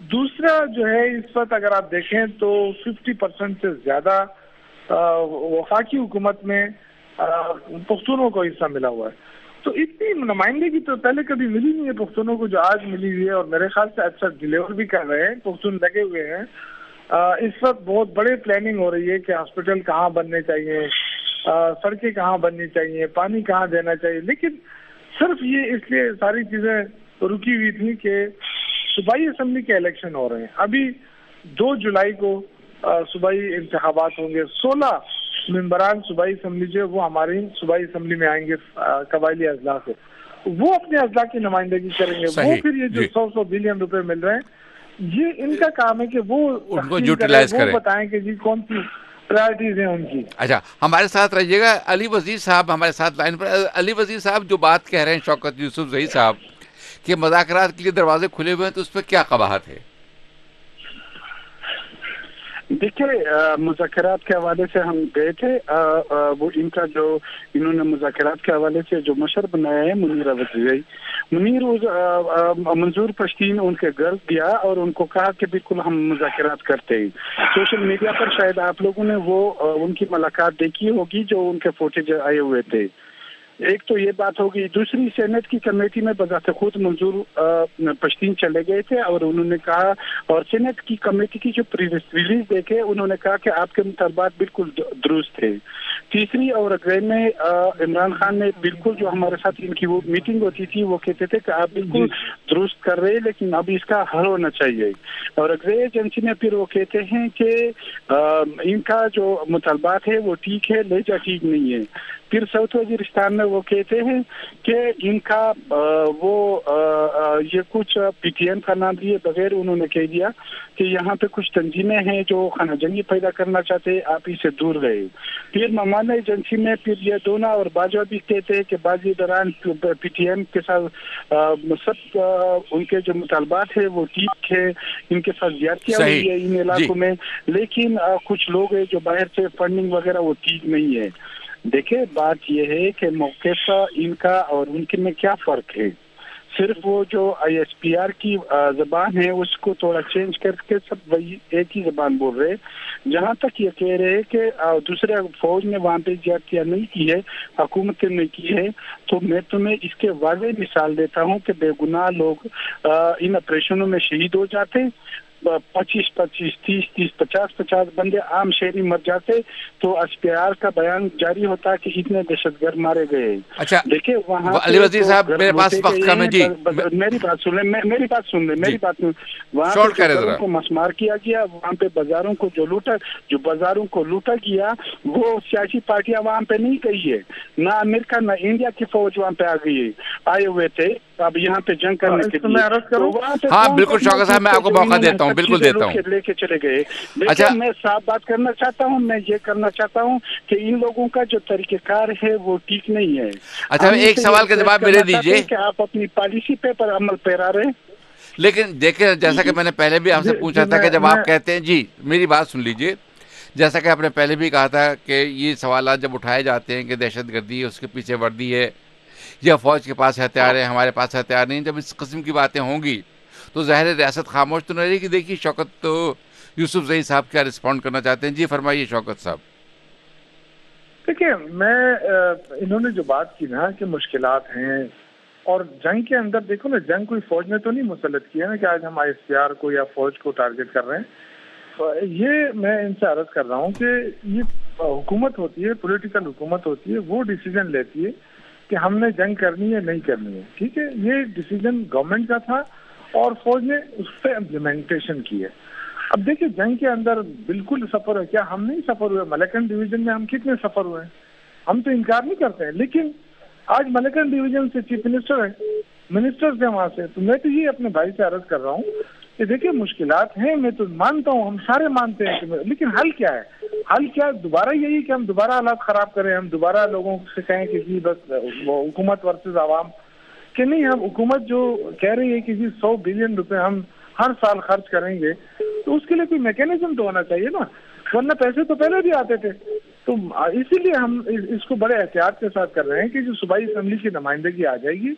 دوسرا جو ہے اس وقت اگر آپ دیکھیں تو ففٹی پرسینٹ سے زیادہ وفاقی حکومت میں پختونوں کو حصہ ملا ہوا ہے. تو اتنی نمائندگی تو پہلے کبھی ملی نہیں ہے پختونوں کو جو آج ملی ہوئی ہے, اور میرے خیال سے اچھا ڈلیور بھی کر رہے ہیں, پختون لگے ہوئے ہیں. اس وقت بہت بڑے پلاننگ ہو رہی ہے کہ ہاسپٹل کہاں بننے چاہیے, سڑکیں کہاں بننی چاہیے, پانی کہاں دینا چاہیے. لیکن صرف یہ اس لیے ساری چیزیں رکی ہوئی تھی کہ صوبائی اسمبلی کے الیکشن ہو رہے ہیں. ابھی دو جولائی کو صوبائی انتخابات ہوں گے. سولہ ممبران صوبائی اسمبلی جو ہے وہ ہماری صوبائی اسمبلی میں آئیں گے قبائلی اضلاع سے, وہ اپنے اضلاع کی نمائندگی کریں گے. وہ پھر یہ جو سو سو بلین روپے مل رہے ہیں, یہ ان کا کام ہے کہ وہ وہ بتائیں کہ جی کون سی پرائرٹیز ہیں ان کی. اچھا, ہمارے ساتھ رہیے گا علی وزیر صاحب ہمارے ساتھ لائن پر. علی وزیر صاحب, جو بات کہہ رہے ہیں شوکت یوسف زئی صاحب کہ مذاکرات کے لیے دروازے کھلے ہوئے ہیں, تو اس پہ کیا قباحت ہے؟ دیکھیے, مذاکرات کے حوالے سے ہم گئے تھے. وہ ان کا جو انہوں نے مذاکرات کے حوالے سے جو مشر بنایا ہے منیر وزیری, منیر منظور پشتین ان کے گھر گیا اور ان کو کہا کہ بالکل ہم مذاکرات کرتے ہیں. سوشل میڈیا پر شاید آپ لوگوں نے وہ ان کی ملاقات دیکھی ہوگی جو ان کے فوٹیج آئے ہوئے تھے. ایک تو یہ بات ہوگی. دوسری, سینٹ کی کمیٹی میں بذات خود منظور پشتین چلے گئے تھے اور انہوں نے کہا, اور سینٹ کی کمیٹی کی جو ریلیز دیکھے انہوں نے کہا کہ آپ کے مطالبات بالکل درست تھے. تیسری اور اگلے میں عمران خان نے بالکل جو ہمارے ساتھ ان کی وہ میٹنگ ہوتی تھی وہ کہتے تھے کہ آپ بالکل درست کر رہے لیکن اب اس کا حل ہونا چاہیے. اور اگلے ایجنسی میں پھر وہ کہتے ہیں کہ ان کا جو مطالبات ہے وہ ٹھیک ہے, لہجہ ٹھیک نہیں ہے. پھر ساؤتھ وزیرستان میں وہ کہتے ہیں کہ ان کا وہ یہ کچھ پی ٹی ایم کا نام لیے بغیر انہوں نے کہہ دیا کہ یہاں پہ کچھ تنظیمیں ہیں جو خانہ جنگی پیدا کرنا چاہتے, آپ اسے دور رہے. پھر ممانہ ایجنسی میں پھر یہ دونوں اور باجوہ بھی کہتے ہیں کہ بعضی دوران پی ٹی ایم کے ساتھ سب ان کے جو مطالبات ہیں وہ ٹھیک ہے, ان کے ساتھ زیادتیاں ہوئی ہے ان علاقوں میں, لیکن کچھ لوگ ہیں جو باہر سے فنڈنگ وغیرہ وہ ٹھیک نہیں ہے. دیکھیں, بات یہ ہے کہ موقف ان کا اور ان کے میں کیا فرق ہے. صرف وہ جو آئی ایس پی آر کی زبان ہے اس کو تھوڑا چینج کر کے سب وہی ایک ہی زبان بول رہے. جہاں تک یہ کہہ رہے کہ دوسرے فوج نے وہاں پہ زیادتیاں نہیں کی ہے, حکومت نے کی ہے, تو میں تمہیں اس کے واضح مثال دیتا ہوں کہ بے گناہ لوگ ان آپریشنوں میں شہید ہو جاتے, پچیس پچیس تیس تیس پچاس پچاس بندے عام شہری مر جاتے, تو ایس پی آر کا بیان جاری ہوتا کہ اتنے دہشت گرد مارے گئے. اچھا, دیکھیں وہاں علی وزیر صاحب میرے پاس وقت کم ہے, جی میری بات سن لیں, میری بات سن لیں میری بات وہاں پہ گھروں کو مسمار کیا گیا, وہاں پہ بازاروں کو جو لوٹا جو بازاروں کو لوٹا گیا وہ سیاسی پارٹیاں وہاں پہ نہیں گئی ہے, نہ امریکہ نہ انڈیا کی فوج وہاں پہ آ گئی ہے, آئے ہوئے تھے اب یہاں پہ جنگ کرنے کے لیے. ہاں بالکل شوکت صاحب, میں آپ کو موقع دیتا ہوں, بالکل دیتا ہوں, لے کے چلے گئے. اچھا, میں صاف بات کرنا چاہتا ہوں, میں یہ کرنا چاہتا ہوں کہ ان لوگوں کا جو طریقہ کار ہے وہ ٹھیک نہیں ہے. اچھا, ایک سوال کا جواب میرے دیجیے کہ آپ اپنی پالیسی پہ پر عمل پیرا رہے. لیکن دیکھیں, جیسا کہ میں نے پہلے بھی آپ سے پوچھا تھا کہ جب آپ کہتے ہیں, جی میری بات سن لیجیے, جیسا کہ آپ نے پہلے بھی کہا تھا کہ یہ سوالات جب اٹھائے جاتے ہیں کہ دہشت گردی ہے, اس کے پیچھے وردی ہے, یا فوج کے پاس ہتھیار ہے, ہمارے پاس ہتھیار نہیں, جب اس قسم کی باتیں ہوں گی تو ظاہر ریاست خاموش تو نہیں رہے گی. دیکھیے شوکت تو یوسف زئی صاحب کیا رسپونڈ کرنا چاہتے ہیں, جی فرمائیے شوکت صاحب. دیکھیں, میں انہوں نے جو بات کی نا کہ مشکلات ہیں, اور جنگ کے اندر دیکھو نا, جنگ کوئی فوج نے تو نہیں مسلط کیا نا کہ آج ہم آئی ایس پی آر کو یا فوج کو ٹارگٹ کر رہے ہیں. یہ میں ان سے عرض کر رہا ہوں کہ یہ حکومت ہوتی ہے, پولیٹیکل حکومت ہوتی ہے, وہ ڈیسیجن لیتی ہے کہ ہم نے جنگ کرنی ہے نہیں کرنی ہے. ٹھیک ہے, یہ ڈیسیجن گورنمنٹ کا تھا اور فوج نے اس پہ امپلیمنٹیشن کی ہے. اب دیکھیں, جنگ کے اندر بالکل سفر ہے, کیا ہم نہیں سفر ہوئے؟ ملیکن ڈویژن میں ہم کتنے سفر ہوئے ہیں, ہم تو انکار نہیں کرتے ہیں. لیکن آج ملیکن ڈویژن سے چیف منسٹر ہیں, منسٹر سے وہاں سے, تو میں تو یہ اپنے بھائی سے عرض کر رہا ہوں کہ دیکھیں مشکلات ہیں, میں تو مانتا ہوں, ہم سارے مانتے ہیں کہ, لیکن حل کیا ہے؟ حل کیا دوبارہ یہی کہ ہم دوبارہ حالات خراب کریں, ہم دوبارہ لوگوں سے کہیں کہ جی بس وہ حکومت ورسز عوام, کہ نہیں, ہم حکومت جو کہہ رہی ہے کہ جی سو بلین روپے ہم ہر سال خرچ کریں گے, تو اس کے لیے کوئی میکینزم تو ہونا چاہیے نا, ورنہ پیسے تو پہلے بھی آتے تھے. تو اسی لیے ہم اس کو بڑے احتیاط کے ساتھ کر رہے ہیں کہ جو صوبائی اسمبلی کی نمائندگی آ جائے گی,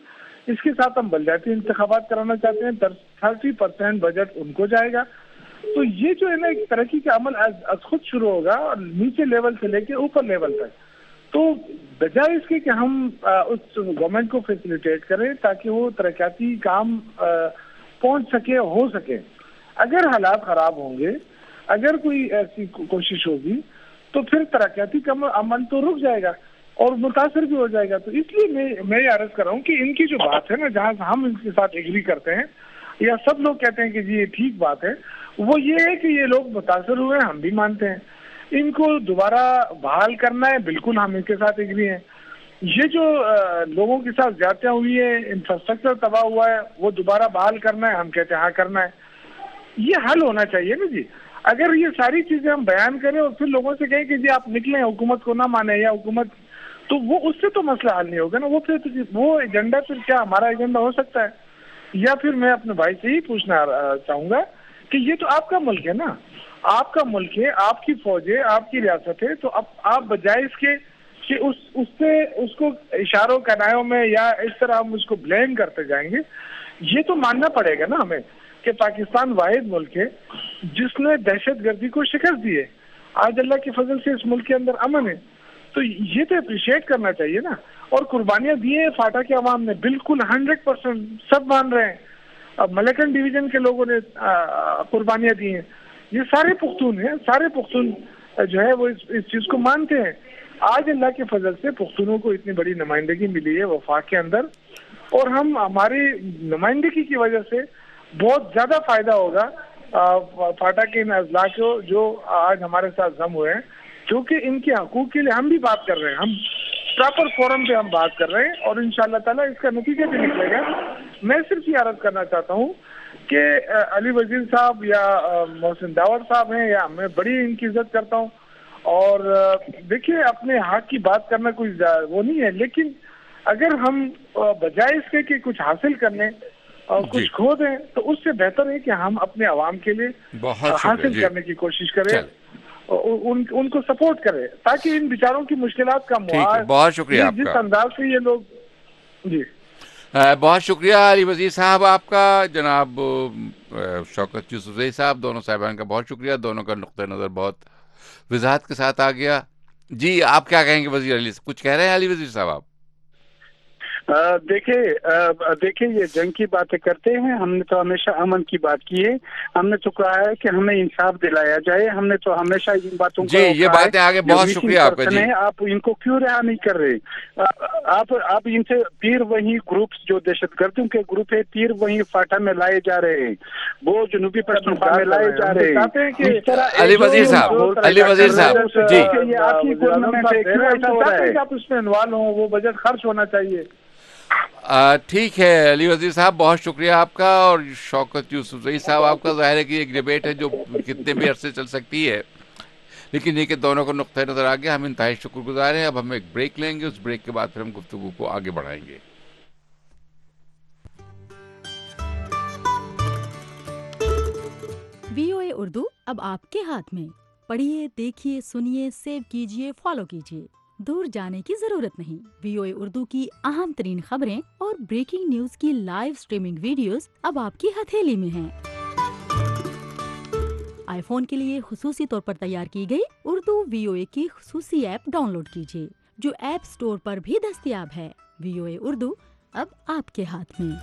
اس کے ساتھ ہم بلدیاتی انتخابات کرانا چاہتے ہیں، تھرٹی پرسینٹ بجٹ ان کو جائے گا. تو یہ جو ہے نا ایک ترقی کا عمل از خود شروع ہوگا اور نیچے لیول سے لے کے اوپر لیول تک. تو بجائے اس کے کہ ہم اس گورنمنٹ کو فیسیلیٹیٹ کریں تاکہ وہ ترقیاتی کام پہنچ سکے ہو سکے. اگر حالات خراب ہوں گے، اگر کوئی ایسی کوشش ہوگی تو پھر ترقیاتی عمل تو رک جائے گا اور متاثر بھی ہو جائے گا. تو اس لیے میں میں یہ عرض کر رہا ہوں کہ ان کی جو بات ہے نا، جہاں ہم ان کے ساتھ ایگری کرتے ہیں یا سب لوگ کہتے ہیں کہ جی یہ ٹھیک بات ہے، وہ یہ ہے کہ یہ لوگ متاثر ہوئے ہیں، ہم بھی مانتے ہیں. ان کو دوبارہ بحال کرنا ہے، بالکل ہم ان کے ساتھ ایگری ہیں. یہ جو لوگوں کے ساتھ زیادتیاں ہوئی ہیں، انفراسٹرکچر تباہ ہوا ہے، وہ دوبارہ بحال کرنا ہے، ہم کہتے ہیں ہاں کرنا ہے. یہ حل ہونا چاہیے نا جی. اگر یہ ساری چیزیں ہم بیان کریں اور پھر لوگوں سے کہیں کہ جی آپ نکلیں حکومت کو نہ مانیں یا حکومت، تو وہ اس سے تو مسئلہ حل نہیں ہوگا نا. وہ پھر وہ ایجنڈا پھر کیا ہمارا ایجنڈا ہو سکتا ہے؟ یا پھر میں اپنے بھائی سے ہی پوچھنا چاہوں گا کہ یہ تو آپ کا ملک ہے نا، آپ کا ملک ہے، آپ کی فوج ہے، آپ کی ریاست ہے. تو اب آپ بجائے اس کے کہ اس اس سے اس کو اشاروں کنایوں میں یا اس طرح ہم اس کو بلیم کرتے جائیں گے، یہ تو ماننا پڑے گا نا ہمیں کہ پاکستان واحد ملک ہے جس نے دہشت گردی کو شکست دی ہے. آج اللہ کے فضل سے اس ملک کے اندر امن ہے. تو یہ تو اپریشیٹ کرنا چاہیے نا. اور قربانیاں دی ہیں فاٹا کے عوام نے، بالکل ہنڈریڈ پرسینٹ سب مان رہے ہیں. اب ملیکن ڈویژن کے لوگوں نے قربانیاں دی ہیں. یہ سارے پختون ہیں، سارے پختون جو ہے وہ اس چیز کو مانتے ہیں. آج اللہ کے فضل سے پختونوں کو اتنی بڑی نمائندگی ملی ہے وفاق کے اندر، اور ہم ہماری نمائندگی کی وجہ سے بہت زیادہ فائدہ ہوگا فاٹا کے ان اضلاع کو جو آج ہمارے ساتھ ضم ہوئے ہیں، کیونکہ ان کے حقوق کے لیے ہم بھی بات کر رہے ہیں، ہم پراپر فورم پہ ہم بات کر رہے ہیں اور انشاءاللہ تعالیٰ اس کا نتیجہ بھی نکلے گا. میں صرف یہ عرض کرنا چاہتا ہوں کہ علی وزیر صاحب یا محسن داور صاحب ہیں، یا میں بڑی ان کی عزت کرتا ہوں، اور دیکھیے اپنے حق کی بات کرنا کوئی وہ نہیں ہے، لیکن اگر ہم بجائے اس کے کہ کچھ حاصل کرنے اور کچھ کھو دیں تو اس سے بہتر ہے کہ ہم اپنے عوام کے لیے حاصل کرنے کی کوشش کریں، ان ان کو سپورٹ کرے تاکہ ان بیچاروں کی مشکلات کا معاوضہ. بہت شکریہ آپ کا. جس انداز سے یہ لوگ جی بہت شکریہ علی وزیر صاحب آپ کا، جناب شوکت یوسفزئی صاحب، دونوں صاحبان کا بہت شکریہ. دونوں کا نقطہ نظر بہت وضاحت کے ساتھ آ گیا. جی آپ کیا کہیں گے وزیر علی؟ کچھ کہہ رہے ہیں علی وزیر صاحب آپ؟ دیکھیں دیکھیں یہ جنگ کی باتیں کرتے ہیں، ہم نے تو ہمیشہ امن کی بات کی ہے. ہم نے تو کہا ہے کہ ہمیں انصاف دلایا جائے. ہم نے تو ہمیشہ ان باتوں کو جی یہ باتیں آگے. بہت شکریہ آپ کا. جی آپ ان کو کیوں رہا نہیں کر رہے؟ آپ آپ ان سے پیر وہی گروپس جو دہشت گردوں کے گروپ ہے، پیر وہی فاٹا میں لائے جا رہے ہیں، وہ جنوبی پختونخوا میں لائے جا رہے ہیں. علی وزیر صاحب علی وزیر صاحب جی یہ آپ کی گورنمنٹ ہے، کیوں ایسا ہو رہا ہے؟ آپ اس میں انوالو ہوں، وہ بجٹ خرچ ہونا چاہیے. ٹھیک ہے علی وزیر صاحب، بہت شکریہ آپ کا. اور شوکت یوسفزئی صاحب آپ کا، ظاہر ہے کہ ایک ڈیبیٹ ہے جو کتنے بھی عرصے چل سکتی ہے، لیکن یہ کہ دونوں کو نقطہ نظر آ گیا. ہم انتہائی شکر گزار ہیں. اب ہم ایک بریک لیں گے، اس بریک کے بعد پھر ہم گفتگو کو آگے بڑھائیں گے. وی او اے اردو اب آپ کے ہاتھ میں. پڑھیے، دیکھیے، سنیے، سیو کیجیے، فالو کیجیے. دور جانے کی ضرورت نہیں. وی او اے اردو کی اہم ترین خبریں اور بریکنگ نیوز کی لائیو سٹریمنگ ویڈیوز اب آپ کی ہتھیلی میں ہیں. آئی فون کے لیے خصوصی طور پر تیار کی گئی اردو وی او اے کی خصوصی ایپ ڈاؤن لوڈ کیجیے، جو ایپ سٹور پر بھی دستیاب ہے. وی او اے اردو اب آپ کے ہاتھ میں.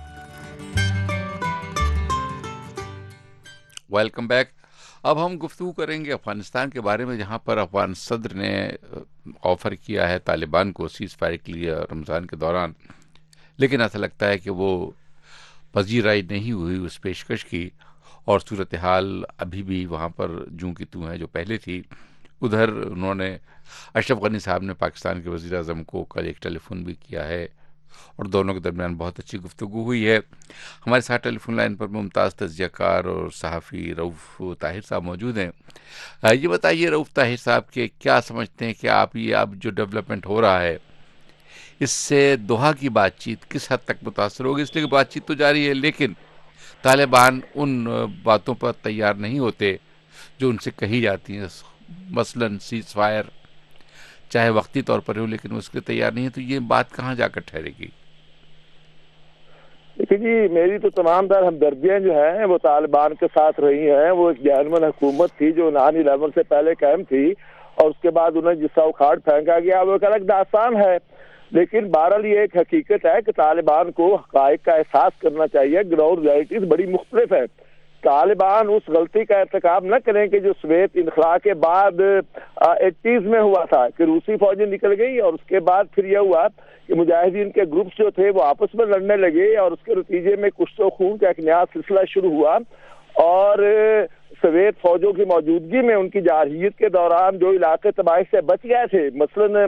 Welcome back. اب ہم گفتگو کریں گے افغانستان کے بارے میں، جہاں پر افغان صدر نے آفر کیا ہے طالبان کو سیز فائر کے لیے رمضان کے دوران، لیکن ایسا لگتا ہے کہ وہ پذیرائی نہیں ہوئی اس پیشکش کی، اور صورتحال ابھی بھی وہاں پر جوں کی توں ہے جو پہلے تھی. ادھر انہوں نے اشرف غنی صاحب نے پاکستان کے وزیر اعظم کو کل ایک ٹیلی فون بھی کیا ہے، اور دونوں کے درمیان بہت اچھی گفتگو ہوئی ہے. ہمارے ساتھ ٹیلی فون لائن پر ممتاز تجزیہ کار اور صحافی رؤف طاہر صاحب موجود ہیں. یہ بتائیے رؤف طاہر صاحب کہ کیا سمجھتے ہیں کہ آپ یہ اب جو ڈیولپمنٹ ہو رہا ہے اس سے دوحہ کی بات چیت کس حد تک متاثر ہوگی؟ اس لیے کہ بات چیت تو جاری ہے، لیکن طالبان ان باتوں پر تیار نہیں ہوتے جو ان سے کہی جاتی ہیں، مثلاً سیز فائر چاہے وقتی طور پر ہو، لیکن اس کے تیار نہیں ہے. تو یہ بات کہاں جا کر ٹھہرے گی؟ دیکھیے جی، میری تو تمام تر ہمدردیاں جو ہیں وہ طالبان کے ساتھ رہی ہیں. وہ ایک جینون حکومت تھی جو نائن الیون سے پہلے قائم تھی، اور اس کے بعد انہیں جس طرح اکھاڑ پھینکا گیا وہ ایک الگ داستان ہے. لیکن بہرحال یہ ایک حقیقت ہے کہ طالبان کو حقائق کا احساس کرنا چاہیے. گراؤنڈ ریئلٹیز بڑی مختلف ہے. طالبان اس غلطی کا ارتکاب نہ کریں کہ جو سوویت انخلا کے بعد ایٹیز میں ہوا تھا کہ روسی فوجیں نکل گئی، اور اس کے بعد پھر یہ ہوا کہ مجاہدین کے گروپس جو تھے وہ آپس میں لڑنے لگے، اور اس کے نتیجے میں کشت و خون کا ایک نیا سلسلہ شروع ہوا. اور سوویت فوجوں کی موجودگی میں ان کی جارحیت کے دوران جو علاقے تباہی سے بچ گئے تھے، مثلاً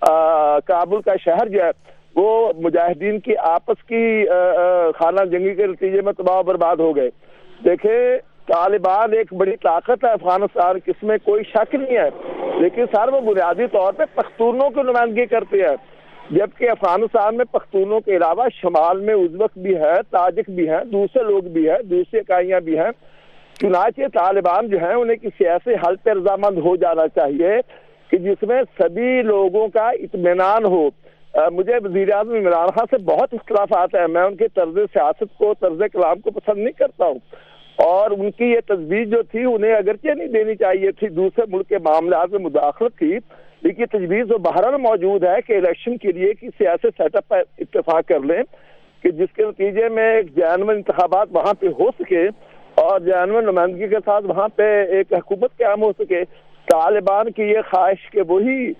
کابل کا شہر جو ہے وہ مجاہدین کی آپس کی خانہ جنگی کے نتیجے میں تباہ و برباد ہو گئے. دیکھیں، طالبان ایک بڑی طاقت ہے افغانستان کی، اس میں کوئی شک نہیں ہے، لیکن سر وہ بنیادی طور پہ پختونوں کی نمائندگی کرتے ہیں، جبکہ افغانستان میں پختونوں کے علاوہ شمال میں ازبک بھی ہے، تاجک بھی ہیں، دوسرے لوگ بھی ہیں، دوسری اکائیاں بھی ہیں. چنانچہ طالبان جو ہیں انہیں کسی ایسے حل پر رضامند ہو جانا چاہیے کہ جس میں سبھی لوگوں کا اطمینان ہو. مجھے وزیر اعظم عمران خان سے بہت اختلافات ہیں، میں ان کے طرز سیاست کو، طرز کلام کو پسند نہیں کرتا ہوں، اور ان کی یہ تجویز جو تھی انہیں اگرچہ نہیں دینی چاہیے تھی، دوسرے ملک کے معاملات میں مداخلت تھی، لیکن تجویز وہ بہرحال موجود ہے کہ الیکشن کے لیے کسی ایسے سیٹ اپ پر اتفاق کر لیں کہ جس کے نتیجے میں ایک جینون انتخابات وہاں پہ ہو سکے اور جینون نمائندگی کے ساتھ وہاں پہ ایک حکومت قیام ہو سکے. طالبان کی یہ خواہش کہ وہی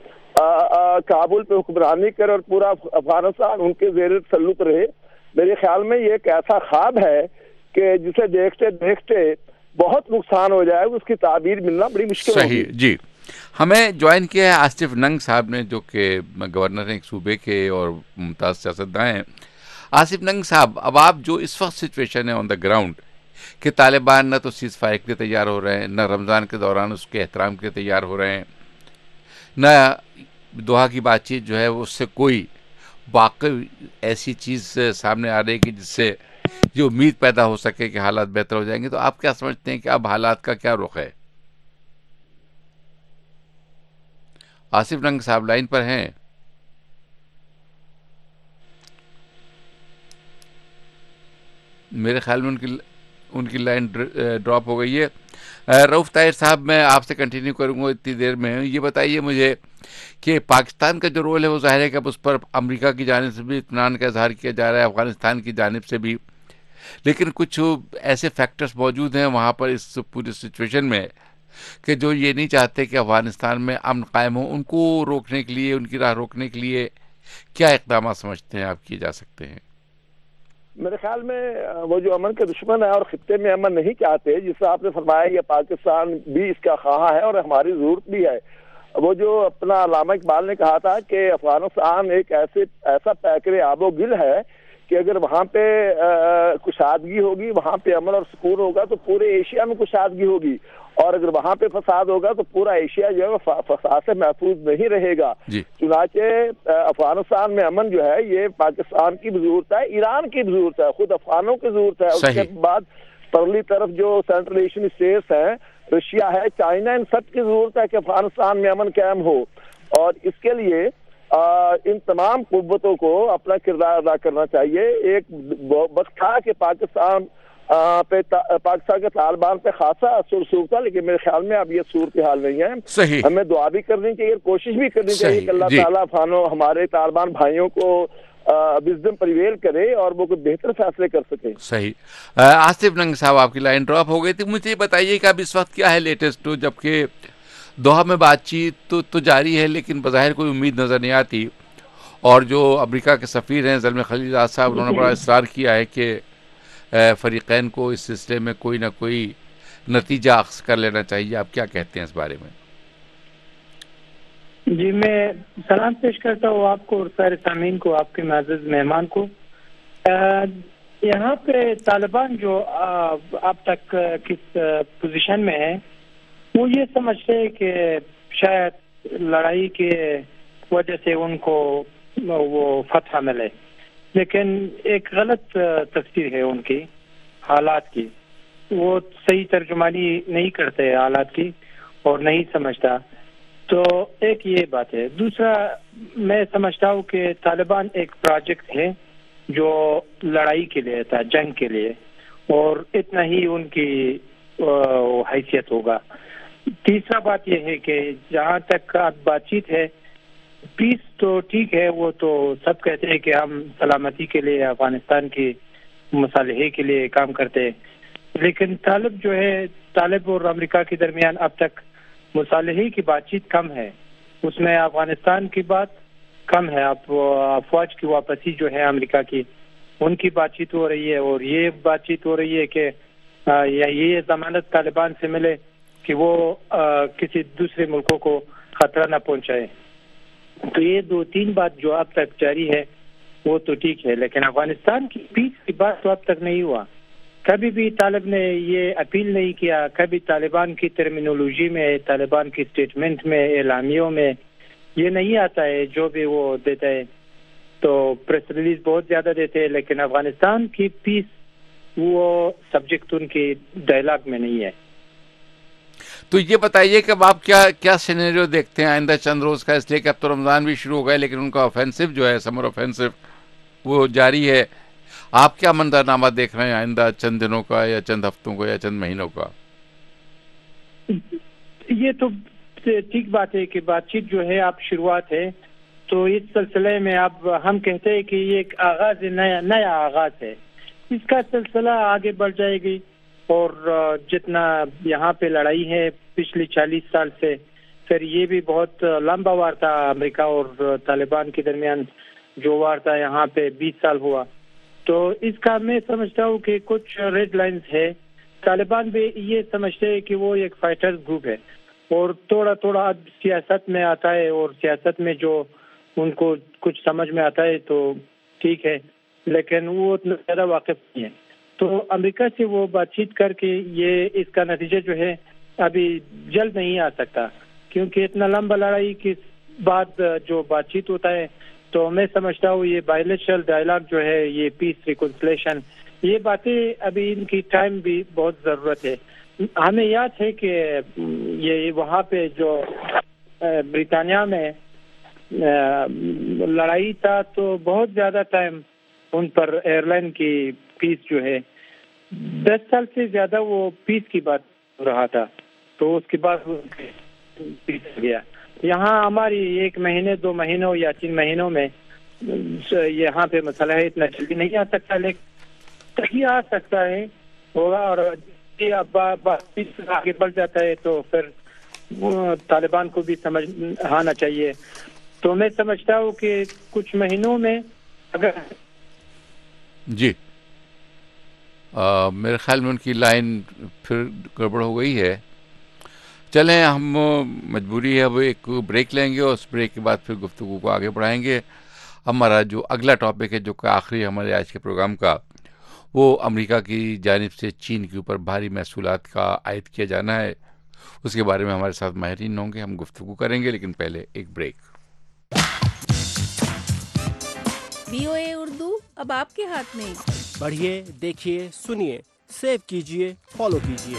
کابل پہ حکمرانی کرے اور پورا افغانستان ان کے زیر تسلط رہے، میرے خیال میں یہ ایک ایسا خواب ہے کہ جسے دیکھتے دیکھتے بہت نقصان ہو جائے، اس کی تعبیر ملنا بڑی مشکل ہوگی. صحیح جی. ہمیں جوائن کیا ہے آصف ننگ صاحب نے، جو کہ گورنر ہیں ایک صوبے کے اور ممتاز سیاستداں ہیں. آصف ننگ صاحب، اب آپ جو اس وقت سچویشن ہے آن دا گراؤنڈ کہ طالبان نہ تو سیز فائر کے تیار ہو رہے ہیں، نہ رمضان کے دوران اس کے احترام کے تیار ہو رہے ہیں، نہ دوحہ کی بات چیت جو ہے اس سے کوئی واقعی ایسی چیز سامنے آ رہی کہ جس سے یہ امید پیدا ہو سکے کہ حالات بہتر ہو جائیں گے. تو آپ کیا سمجھتے ہیں کہ اب حالات کا کیا رخ ہے؟ آصف ننگ صاحب لائن پر ہیں؟ میرے خیال میں ان کی ان کی لائن ڈراپ ہو گئی ہے. رؤف طاہر صاحب، میں آپ سے کنٹینیو کروں گا اتنی دیر میں. یہ بتائیے مجھے کہ پاکستان کا جو رول ہے وہ ظاہر ہے کہ اب اس پر امریکہ کی جانب سے بھی اطمینان کا اظہار کیا جا رہا ہے، افغانستان کی جانب سے بھی، لیکن کچھ ایسے فیکٹرز موجود ہیں وہاں پر اس پوری سچویشن میں کہ جو یہ نہیں چاہتے کہ افغانستان میں امن قائم ہو. ان کو روکنے کے لیے، ان کی راہ روکنے کے لیے کیا اقدامات سمجھتے ہیں آپ کیے جا سکتے ہیں؟ میرے خیال میں وہ جو امن کے دشمن ہے اور خطے میں امن نہیں چاہتے، جس سے آپ نے فرمایا یہ پاکستان بھی اس کا خواہاں ہے اور ہماری ضرورت بھی ہے. وہ جو اپنا علامہ اقبال نے کہا تھا کہ افغانستان ایک ایسے ایسا پیکر آب و گل ہے کہ اگر وہاں پہ کشادگی ہوگی، وہاں پہ امن اور سکون ہوگا تو پورے ایشیا میں کشادگی ہوگی، اور اگر وہاں پہ فساد ہوگا تو پورا ایشیا جو ہے فساد سے محفوظ نہیں رہے گا. جی. چنانچہ افغانستان میں امن جو ہے یہ پاکستان کی بھی ضرورت ہے، ایران کی بھی ضرورت ہے، خود افغانوں کی ضرورت ہے. اس کے بعد پرلی طرف جو سینٹرل ایشین اسٹیٹس ہیں، رشیا ہے، چائنا، ان سب کی ضرورت ہے کہ افغانستان میں امن قائم ہو. اور اس کے لیے ان تمام قوتوں کو اپنا کردار ادا کرنا چاہیے. ایک وقت تھا کہ پاکستان پہ پاکستان کے طالبان پہ خاصا اثر سوخ تھا، لیکن میرے خیال میں اب یہ صورتحال نہیں ہے. صحیح. ہمیں دعا بھی کرنی چاہیے، کوشش بھی کرنی چاہیے کہ اللہ تعالیٰ افغانوں ہمارے طالبان بھائیوں کو وزڈم پریویل کرے اور وہ کوئی بہتر فیصلے کر سکے. صحیح. آصف ننگ صاحب، آپ کی لائن ڈراپ ہو گئی تھی. مجھے یہ بتائیے کہ اب اس وقت کیا ہے لیٹسٹ، جبکہ دوحہ میں بات چیت تو, تو جاری ہے لیکن بظاہر کوئی امید نظر نہیں آتی، اور جو امریکہ کے سفیر ہیں زلمے خلیل صاحب، انہوں نے بڑا اصرار کیا ہے کہ فریقین کو اس سلسلے میں کوئی نہ کوئی نتیجہ اخذ کر لینا چاہیے. آپ کیا کہتے ہیں اس بارے میں؟ جی، میں سلام پیش کرتا ہوں آپ کو اور سارے سامعین کو، آپ کے معزز مہمان کو. یہاں پہ طالبان جو اب تک کس پوزیشن میں ہے، وہ یہ سمجھتے ہیں کہ شاید لڑائی کے وجہ سے ان کو وہ فتح ملے، لیکن ایک غلط تفسیر ہے ان کی حالات کی. وہ صحیح ترجمانی نہیں کرتے حالات کی اور نہیں سمجھتا. تو ایک یہ بات ہے. دوسرا، میں سمجھتا ہوں کہ طالبان ایک پروجیکٹ ہے جو لڑائی کے لیے تھا, جنگ کے لیے, اور اتنا ہی ان کی حیثیت ہوگا. تیسرا بات یہ ہے کہ جہاں تک اب بات چیت ہے, پیس تو ٹھیک ہے, وہ تو سب کہتے ہیں کہ ہم سلامتی کے لیے, افغانستان کی مصالحے کے لیے کام کرتے ہیں, لیکن طالب جو ہے, طالب اور امریکہ کے درمیان اب تک مصالحے کی بات چیت کم ہے. اس میں افغانستان کی بات کم ہے. اب افواج کی واپسی جو ہے امریکہ کی, ان کی بات چیت ہو رہی ہے, اور یہ بات چیت ہو رہی ہے کہ یہ ضمانت طالبان سے ملے کہ وہ کسی دوسرے ملکوں کو خطرہ نہ پہنچائے. تو یہ دو تین بات جو اب تک جاری ہے وہ تو ٹھیک ہے, لیکن افغانستان کی پیس کی بات تو اب تک نہیں ہوا. کبھی بھی طالب نے یہ اپیل نہیں کیا, کبھی طالبان کی ٹرمینولوجی میں, طالبان کی اسٹیٹمنٹ میں, اعلامیوں میں یہ نہیں آتا ہے. جو بھی وہ دیتا ہے تو پریس ریلیز بہت زیادہ دیتے ہیں, لیکن افغانستان کی پیس وہ سبجیکٹ ان کی ڈائلاگ میں نہیں ہے. تو یہ بتائیے کہ اب آپ کیا کیا سینیریو دیکھتے ہیں آئندہ چند روز کا, اس لیے کہ اب تو رمضان بھی شروع ہو گئے, لیکن ان کا آفینسو جو ہے, سمر آفینسو, وہ جاری ہے. آپ کیا منظرنامہ دیکھ رہے ہیں آئندہ چند دنوں کا, یا چند ہفتوں کا, یا چند مہینوں کا؟ یہ تو ٹھیک بات ہے کہ بات چیت جو ہے آپ شروعات ہے, تو اس سلسلے میں اب ہم کہتے ہیں کہ یہ ایک آغاز, نیا نیا آغاز ہے. اس کا سلسلہ آگے بڑھ جائے گی, اور جتنا یہاں پہ لڑائی ہے پچھلی چالیس سال سے, پھر یہ بھی بہت لمبا وار تھا امریکہ اور طالبان کے درمیان, جو وار تھا یہاں پہ بیس سال ہوا. تو اس کا میں سمجھتا ہوں کہ کچھ ریڈ لائنز ہے. طالبان بھی یہ سمجھتے ہیں کہ وہ ایک فائٹرز گروپ ہے, اور تھوڑا تھوڑا اب سیاست میں آتا ہے, اور سیاست میں جو ان کو کچھ سمجھ میں آتا ہے تو ٹھیک ہے, لیکن وہ اتنا زیادہ واقف نہیں ہے. تو امریکہ سے وہ بات چیت کر کے یہ اس کا نتیجہ جو ہے ابھی جلد نہیں آ سکتا, کیونکہ اتنا لمبا لڑائی کے بعد جو بات چیت ہوتا ہے, تو میں سمجھتا ہوں یہ بائیلیٹرل ڈائلاگ جو ہے, یہ پیس ریکنسلیشن, یہ باتیں ابھی ان کی ٹائم بھی بہت ضرورت ہے. ہمیں یاد ہے کہ یہ وہاں پہ جو برطانیہ میں لڑائی تھا تو بہت زیادہ ٹائم ان پر ایئر لائن کی پیس جو ہے, دس سال سے زیادہ وہ پیس کی بات ہو رہا تھا, تو اس کے بعد پیس گیا. یہاں ہماری ایک مہینے, دو مہینوں یا تین مہینوں میں یہاں پہ مسئلہ ہے, اتنا جلدی نہیں آ سکتا, لیکن کہیں آ سکتا ہے ہوگا. اور آگے بڑھ جاتا ہے تو پھر طالبان کو بھی سمجھ آنا چاہیے. تو میں سمجھتا ہوں کہ کچھ مہینوں میں اگر جی آ, میرے خیال میں ان کی لائن پھر گڑبڑ ہو گئی ہے. چلیں, ہم مجبوری ہے اب ایک بریک لیں گے, اور اس بریک کے بعد پھر گفتگو کو آگے بڑھائیں گے. ہمارا جو اگلا ٹاپک ہے, جو کہ آخری ہمارے آج کے پروگرام کا, وہ امریکہ کی جانب سے چین کے اوپر بھاری محصولات کا عائد کیا جانا ہے. اس کے بارے میں ہمارے ساتھ ماہرین ہوں گے, ہم گفتگو کریں گے, لیکن پہلے ایک بریک. وی او اے اردو اب آپ کے ہاتھ میں. پڑھیے, دیکھیے, سنیے, سیو کیجیے, فالو کیجیے.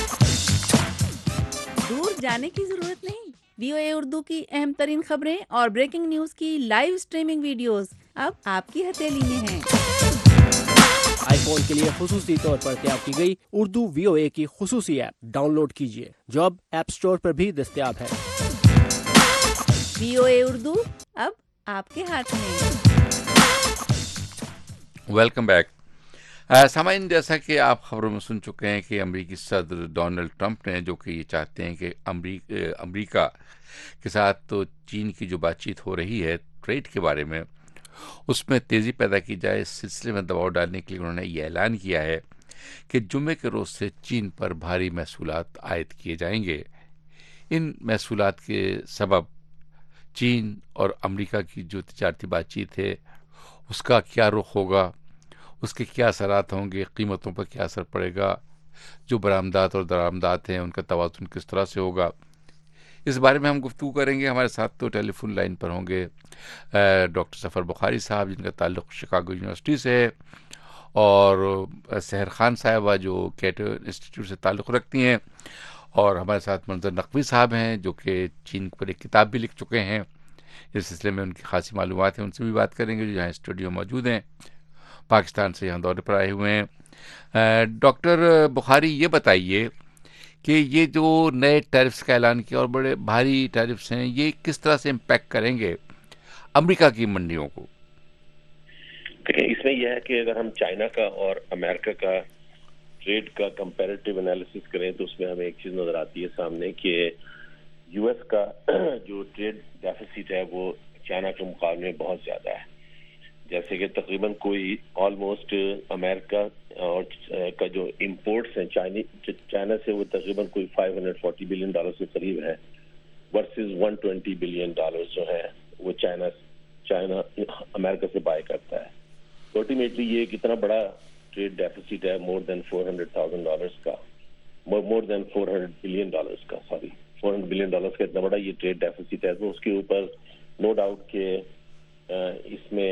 دور جانے کی ضرورت نہیں. وی او اے اردو کی اہم ترین خبریں اور بریکنگ نیوز کی لائیو سٹریمنگ ویڈیوز اب آپ کی ہتھیلی میں ہیں. آئی فون کے لیے خصوصی طور پر تیار کی گئی اردو وی او اے کی خصوصی ایپ ڈاؤن لوڈ کیجیے, جو اب ایپ سٹور پر بھی دستیاب ہے. وی او اے اردو اب آپ کے ہاتھ میں. Welcome back. سامعین, جیسا کہ آپ خبروں میں سن چکے ہیں کہ امریکی صدر ڈونلڈ ٹرمپ نے, جو کہ یہ چاہتے ہیں کہ امریکہ کے ساتھ تو چین کی جو بات چیت ہو رہی ہے ٹریڈ کے بارے میں, اس میں تیزی پیدا کی جائے, اس سلسلے میں دباؤ ڈالنے کے لیے انہوں نے یہ اعلان کیا ہے کہ جمعے کے روز سے چین پر بھاری محصولات عائد کیے جائیں گے. ان محصولات کے سبب چین اور امریکہ کی جو تجارتی بات چیت ہے اس کا کیا رخ ہوگا, اس کے کیا اثرات ہوں گے, قیمتوں پر کیا اثر پڑے گا, جو برآمدات اور درآمدات ہیں ان کا توازن کس طرح سے ہوگا, اس بارے میں ہم گفتگو کریں گے. ہمارے ساتھ تو ٹیلی فون لائن پر ہوں گے ڈاکٹر ظفر بخاری صاحب, جن کا تعلق شکاگو یونیورسٹی سے ہے, اور سحر خان صاحبہ جو کیٹو انسٹیٹیوٹ سے تعلق رکھتی ہیں, اور ہمارے ساتھ منظر نقوی صاحب ہیں جو کہ چین پر ایک کتاب بھی لکھ چکے ہیں. اس سلسلے میں ان کی خاصی معلومات ہیں, ان سے بھی بات کریں گے جو یہاں اسٹوڈیو موجود ہیں. پاکستان سے یہاں دورے پر آئے ہوئے ہیں. ڈاکٹر بخاری یہ بتائیے کہ یہ جو نئے ٹیرفس کا اعلان کیا اور بڑے بھاری ٹیرفس ہیں, یہ کس طرح سے امپیکٹ کریں گے امریکہ کی منڈیوں کو؟ اس میں یہ ہے کہ اگر ہم چائنا کا اور امریکہ کا ٹریڈ کا کمپیریٹیو انالیسس کریں تو اس میں ہمیں ایک چیز نظر آتی ہے سامنے کہ یو ایس کا جو ٹریڈ ڈیفیسٹ ہے وہ چائنا کے مقابلے میں بہت زیادہ ہے. جیسے کہ تقریباً کوئی آلموسٹ امریکہ اور کا جو امپورٹس ہیں چائنی چائنا سے وہ تقریباً کوئی five hundred forty billion dollar کے قریب ہے versus one twenty billion dollar جو ہے وہ چائنا چائنا امریکہ سے بائی کرتا ہے. الٹیمیٹلی یہ کتنا بڑا ٹریڈ ڈیفیسٹ ہے, more than four hundred thousand dollars کا, more than four hundred billion dollars کا sorry four hundred billion dollars کا اتنا بڑا یہ ٹریڈ ڈیفیسٹ ہے. تو اس کے اوپر نو ڈاؤٹ کہ اس میں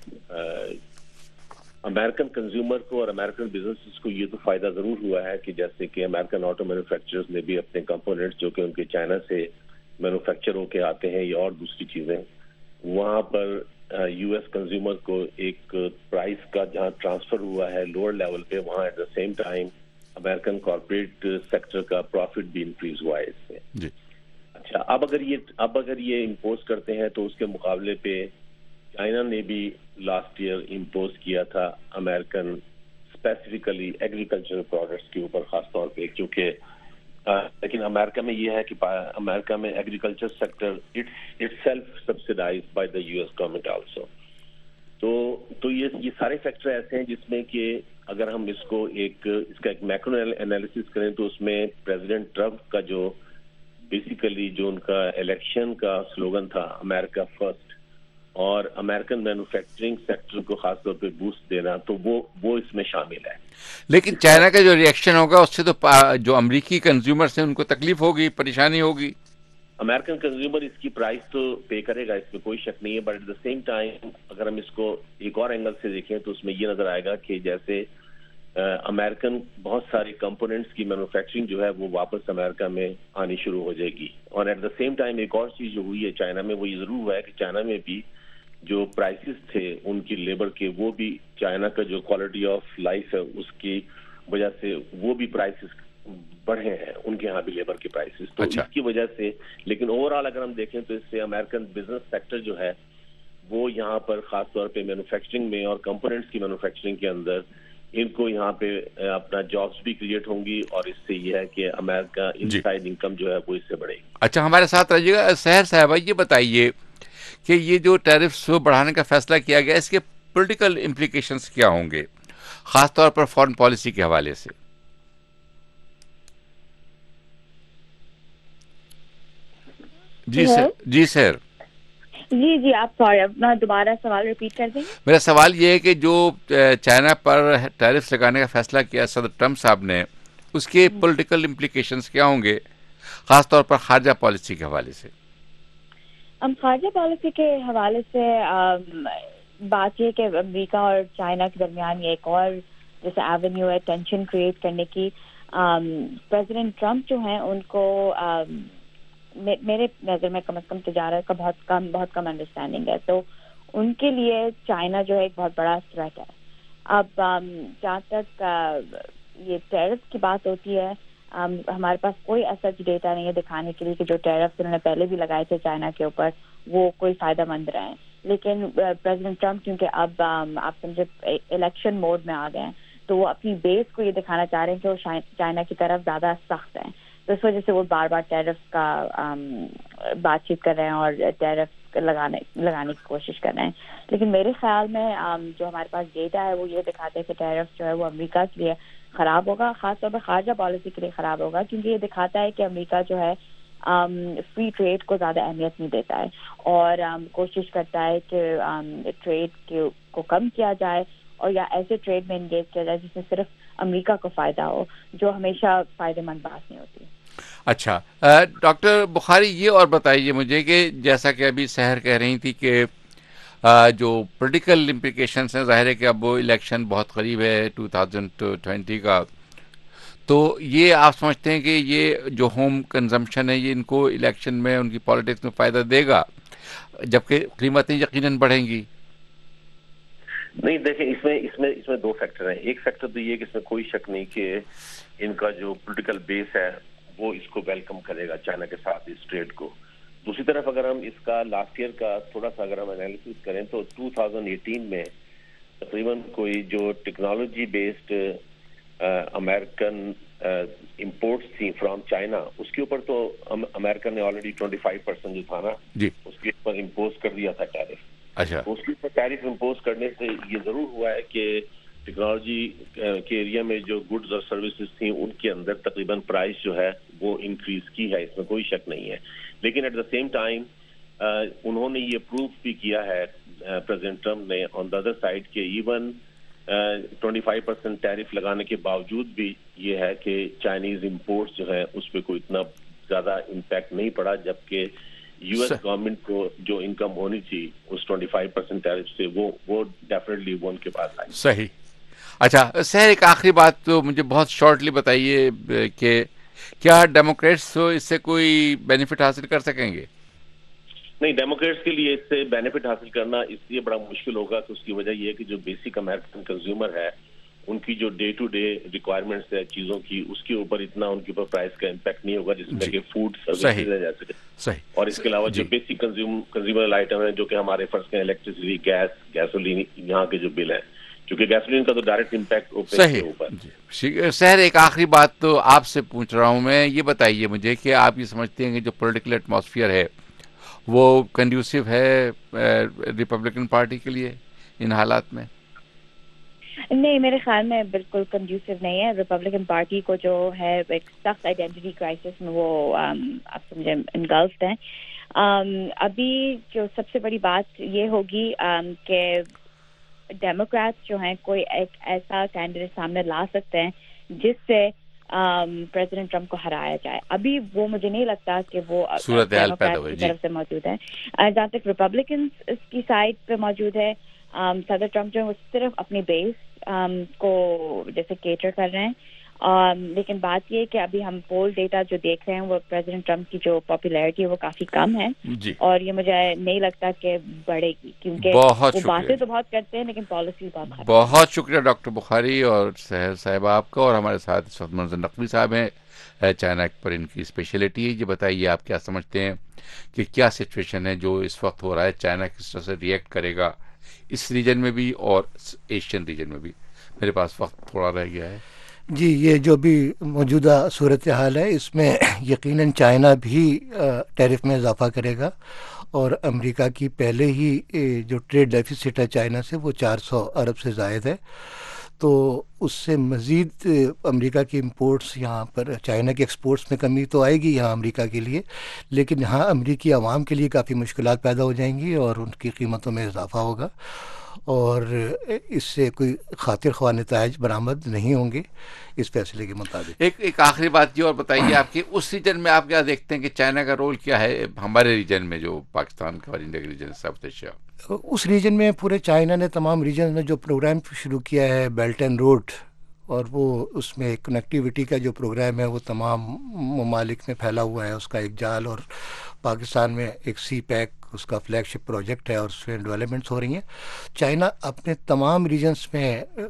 امریکن کنزیومر کو اور امریکن بزنس کو یہ تو فائدہ ضرور ہوا ہے کہ جیسے کہ امریکن آٹو مینوفیکچررز نے بھی اپنے کمپوننٹس جو کہ ان کے چائنا سے مینوفیکچر ہو کے آتے ہیں یا اور دوسری چیزیں, وہاں پر یو ایس کنزیومر کو ایک پرائز کا جہاں ٹرانسفر ہوا ہے لوور لیول پہ, وہاں at the same time American corporate sector کا پروفٹ بھی انکریز ہوا ہے اس سے. اچھا, اب اگر یہ اب اگر یہ امپوز کرتے ہیں تو اس کے مقابلے پہ چائنا نے بھی لاسٹ ایئر امپوز کیا تھا امریکن اسپیسیفکلی ایگریکلچر پروڈکٹس کے اوپر خاص طور پہ, کیونکہ لیکن امریکہ میں یہ ہے کہ امریکہ میں agriculture sector it self subsidized by the U S government also. تو تو یہ یہ سارے فیکٹر ایسے ہیں جس میں کہ اگر ہم اس کو ایک اس کا ایک میکرو انالیسس کریں تو اس میں پریزیڈنٹ ٹرمپ کا جو بیسیکلی جو ان کا الیکشن کا سلوگن تھا امریکہ فرسٹ اور امریکن مینوفیکچرنگ سیکٹر کو خاص طور پہ بوسٹ دینا, تو وہ وہ اس میں شامل ہے. لیکن چائنا کا جو ریئیکشن ہوگا اس سے تو جو امریکی کنزیومرز ہیں ان کو تکلیف ہوگی, پریشانی ہوگی. امریکن کنزیومر اس کی پرائز تو پے کرے گا, اس میں کوئی شک نہیں ہے, but at the same time اگر ہم اس کو ایک اور اینگل سے دیکھیں تو اس میں یہ نظر آئے گا کہ جیسے امریکن بہت ساری کمپوننٹس کی مینوفیکچرنگ جو ہے وہ واپس امریکہ میں آنی شروع ہو جائے گی. اور ایٹ دا سیم ٹائم ایک اور چیز جو ہوئی ہے چائنا میں وہ یہ ضرور ہوا ہے کہ چائنا میں بھی جو پرائسز تھے ان کی لیبر کے, وہ بھی چائنا کا جو کوالٹی آف لائف ہے اس کی وجہ سے وہ بھی پرائسز بڑھے ہیں, ان کے یہاں بھی لیبر کے پرائسز, تو اس کی وجہ سے. لیکن اوور آل اگر ہم دیکھیں تو اس سے امریکن بزنس سیکٹر جو ہے وہ یہاں پر خاص طور پہ مینوفیکچرنگ میں اور کمپوننٹس کی مینوفیکچرنگ کے اندر ان کو یہاں پہ اپنا جابس بھی کریٹ ہوں گی, اور اس سے یہ ہے کہ امریکہ انسائڈ انکم جو ہے وہ اس سے بڑھے گی. اچھا, ہمارے ساتھ رہیے گا سحر صاحبہ, یہ بتائیے کہ یہ جو ٹیرفس بڑھانے کا فیصلہ کیا گیا اس کے پولیٹیکل امپلیکیشنز کیا ہوں گے خاص طور پر فارن پالیسی کے حوالے سے؟ جی سر. جی سر. جی جی آپ سوری اپنا دوبارہ سوال ریپیٹ کر دیں. میرا سوال یہ ہے کہ جو چائنا پر ٹیرفس لگانے کا فیصلہ کیا صدر ٹرمپ صاحب نے, اس کے پولیٹیکل امپلیکیشنز کیا ہوں گے خاص طور پر خارجہ پالیسی کے حوالے سے؟ ہم خارجہ پالیسی کے حوالے سے بات یہ کہ امریکہ اور چائنا کے درمیان یہ ایک اور جیسے ایونیو ہے ٹینشن کریٹ کرنے کی. پریزیڈنٹ ٹرمپ جو ہیں ان کو میرے نظر میں کم از کم تجارت کا بہت کم بہت کم انڈرسٹینڈنگ ہے, تو ان کے لیے چائنا جو ہے ایک بہت بڑا تھریٹ ہے. اب جہاں تک یہ ٹیرف کی بات ہوتی ہے, ہمارے پاس کوئی ایسا ڈیٹا نہیں ہے دکھانے کے لیے کہ جو ٹیرف انہوں نے پہلے بھی لگائے تھے چائنا کے اوپر وہ کوئی فائدہ مند رہے ہیں. لیکن پریزیڈنٹ ٹرمپ کیونکہ اب آپ سمجھے الیکشن موڈ میں آ گئے ہیں تو وہ اپنی بیس کو یہ دکھانا چاہ رہے ہیں کہ وہ چائنا کی طرف زیادہ سخت ہیں, تو اس وجہ سے وہ بار بار ٹیرف کا بات چیت کر رہے ہیں اور ٹیرف لگانے لگانے کی کوشش کر رہے ہیں. لیکن میرے خیال میں جو ہمارے پاس ڈیٹا ہے وہ یہ دکھاتے ہیں کہ ٹیرف جو ہے وہ امریکہ کے لیے خراب ہوگا, خاص طور پر خارجہ پالیسی کے لیے خراب ہوگا, کیونکہ یہ دکھاتا ہے کہ امریکہ جو ہے فری ٹریڈ کو زیادہ اہمیت نہیں دیتا ہے اور کوشش کرتا ہے کہ ٹریڈ کو کم کیا جائے اور یا ایسے ٹریڈ میں انگیج کیا جائے جس میں صرف امریکہ کو فائدہ ہو, جو ہمیشہ فائدہ مند بات نہیں ہوتی. اچھا ڈاکٹر بخاری, یہ اور بتائیے مجھے کہ جیسا کہ ابھی سحر کہہ رہی تھی کہ جو پولیٹیکل امپلیکیشنس ہیں, ظاہر ہے کہ اب وہ الیکشن بہت قریب ہے ٹو تھاؤزینڈ ٹوینٹی کا, تو یہ آپ سمجھتے ہیں کہ یہ جو ہوم کنزمپشن ہے یہ ان کو الیکشن میں ان کی پالیٹکس میں فائدہ دے گا, جبکہ قیمتیں یقیناً بڑھیں گی؟ نہیں دیکھیں، اس میں اس میں اس میں دو فیکٹر ہیں. ایک فیکٹر تو یہ کہ اس میں کوئی شک نہیں کہ ان کا جو پولیٹیکل بیس ہے وہ اس کو ویلکم کرے گا چائنا کے ساتھ اس ٹریڈ کو. دوسری طرف اگر ہم اس کا لاسٹ ایئر کا تھوڑا سا اگر ہم انالیسس کریں تو دو ہزار اٹھارہ میں تقریباً کوئی جو ٹیکنالوجی بیسڈ امریکن امپورٹس تھیں فرام چائنا، اس کے اوپر تو امریکہ نے آلریڈی ٹوئنٹی فائیو پرسینٹ جو تھا نا جی اس کے اوپر امپوز کر دیا تھا ٹیرف. اچھا، اس کے اوپر ٹیرف امپوز کرنے سے یہ ضرور ہوا ہے کہ ٹیکنالوجی کے ایریا میں جو گڈز اور سروسز تھیں ان کے اندر تقریباً پرائز جو ہے وہ انکریز کی ہے، اس میں کوئی شک نہیں ہے. لیکن ایٹ دا سیم ٹائم انہوں نے یہ پروف بھی کیا ہے پریزیڈنٹ ٹرمپ نے آن دا ادر سائڈ کہ even twenty five percent tariff لگانے کے باوجود بھی یہ ہے کہ چائنیز امپورٹس جو ہے اس پہ کوئی اتنا زیادہ امپیکٹ نہیں پڑا، جبکہ یو ایس گورنمنٹ کو جو انکم ہونی تھی اس ٹوئنٹی فائیو پرسینٹ ٹیرف سے وہ وہ ڈیفینیٹلی وہ ان کے پاس آئی. صحیح. اچھا سر، ایک آخری بات تو مجھے بہت شارٹلی بتائیے کہ کیا ڈیموکریٹس اس سے کوئی بینیفٹ حاصل کر سکیں گے؟ نہیں، ڈیموکریٹس کے لیے اس سے بینیفٹ حاصل کرنا اس لیے بڑا مشکل ہوگا کہ اس کی وجہ یہ ہے کہ جو بیسک امریکن کنزیومر ہے ان کی جو ڈے ٹو ڈے ریکوائرمنٹس ہے چیزوں کی، اس کے اوپر اتنا ان کے اوپر پرائز کا امپیکٹ نہیں ہوگا جس میں کہ فوڈ سروسز ہے جیسے. صحیح. اور اس کے علاوہ جو بیسک کنزیومر آئٹم ہیں جو کہ ہمارے فرض کے الیکٹریسٹی، گیس، گیسولین، یہاں کے جو بل ہیں، کیونکہ گیسولین کا تو ڈائریکٹ امپیکٹ اوپر کے اوپر. سر ایک آخری بات تو آپ سے پوچھ رہا ہوں میں، یہ بتائیے مجھے کہ آپ یہ سمجھتے ہیں کہ جو پولیٹیکل ایٹماسفیئر ہے وہ کنڈیوسو ہے ریپبلکن پارٹی کے لیے ان حالات میں؟ نہیں، میرے خیال میں بالکل کنڈیوسو نہیں ہے. ریپبلکن پارٹی کو جو ہے ایک سخت آئیڈینٹی کرائسس میں وہ آپ سمجھے انگلفڈ ہیں. ابھی جو سب سے بڑی بات یہ ہوگی کہ ڈیموکریٹس جو ہیں کوئی ایک ایسا کینڈیڈیٹ سامنے لا سکتے ہیں جس سے پریزیڈنٹ ٹرمپ کو ہرایا جائے. ابھی وہ مجھے نہیں لگتا کہ وہ ڈیموکریٹس کی طرف سے موجود ہے. جہاں تک ریپبلکنس کی سائڈ پہ موجود ہے، صدر ٹرمپ جو ہے وہ صرف اپنی بیس کو جیسے کیٹر کر رہے ہیں. لیکن بات یہ کہ ابھی ہم پول ڈیٹا جو دیکھ رہے ہیں وہ پریزیڈنٹ ٹرمپ کی جو پاپولیرٹی ہے وہ کافی کم ہے جی. اور یہ مجھے نہیں لگتا کہ بڑھے گی، کیونکہ وہ باتیں تو بہت کرتے ہیں لیکن پالیسی بہت خراب. بہت شکریہ ڈاکٹر بخاری اور سہر صاحب آپ کا، اور ہمارے ساتھ اس وقت منظر نقوی صاحب ہیں، چائنا پر ان کی اسپیشلٹی ہے. یہ بتائیے آپ کیا سمجھتے ہیں کہ کیا سچویشن ہے جو اس وقت ہو رہا ہے، چائنا کس طرح سے ریئیکٹ کرے گا اس ریجن میں بھی اور ایشین ریجن میں بھی؟ میرے پاس وقت تھوڑا رہ گیا ہے. جی، یہ جو بھی موجودہ صورتحال ہے اس میں یقیناً چائنا بھی ٹیرف میں اضافہ کرے گا، اور امریکہ کی پہلے ہی جو ٹریڈ ڈیفیسٹ ہے چائنا سے وہ چار سو ارب سے زائد ہے. تو اس سے مزید امریکہ کی امپورٹس یہاں پر چائنا کے ایکسپورٹس میں کمی تو آئے گی یہاں امریکہ کے لیے، لیکن یہاں امریکی عوام کے لیے کافی مشکلات پیدا ہو جائیں گی اور ان کی قیمتوں میں اضافہ ہوگا، اور اس سے کوئی خاطر خواہ نتائج برآمد نہیں ہوں گے اس فیصلے کے مطابق. ایک ایک آخری بات یہ اور بتائیے آپ کے اس ریجن میں آپ کیا دیکھتے ہیں کہ چائنا کا رول کیا ہے ہمارے ریجن میں جو پاکستان کا انڈیا ریجن ساؤتھ ایشیا؟ اس ریجن میں پورے چائنا نے تمام ریجن میں جو پروگرام شروع کیا ہے بیلٹ اینڈ روڈ، اور وہ اس میں کنیکٹیوٹی کا جو پروگرام ہے وہ تمام ممالک میں پھیلا ہوا ہے، اس کا ایک جال. اور پاکستان میں ایک سی پیک اس کا فلیگ شپ پروجیکٹ ہے اور اس میں ڈیولپمنٹس ہو رہی ہیں. چائنا اپنے تمام ریجنس میں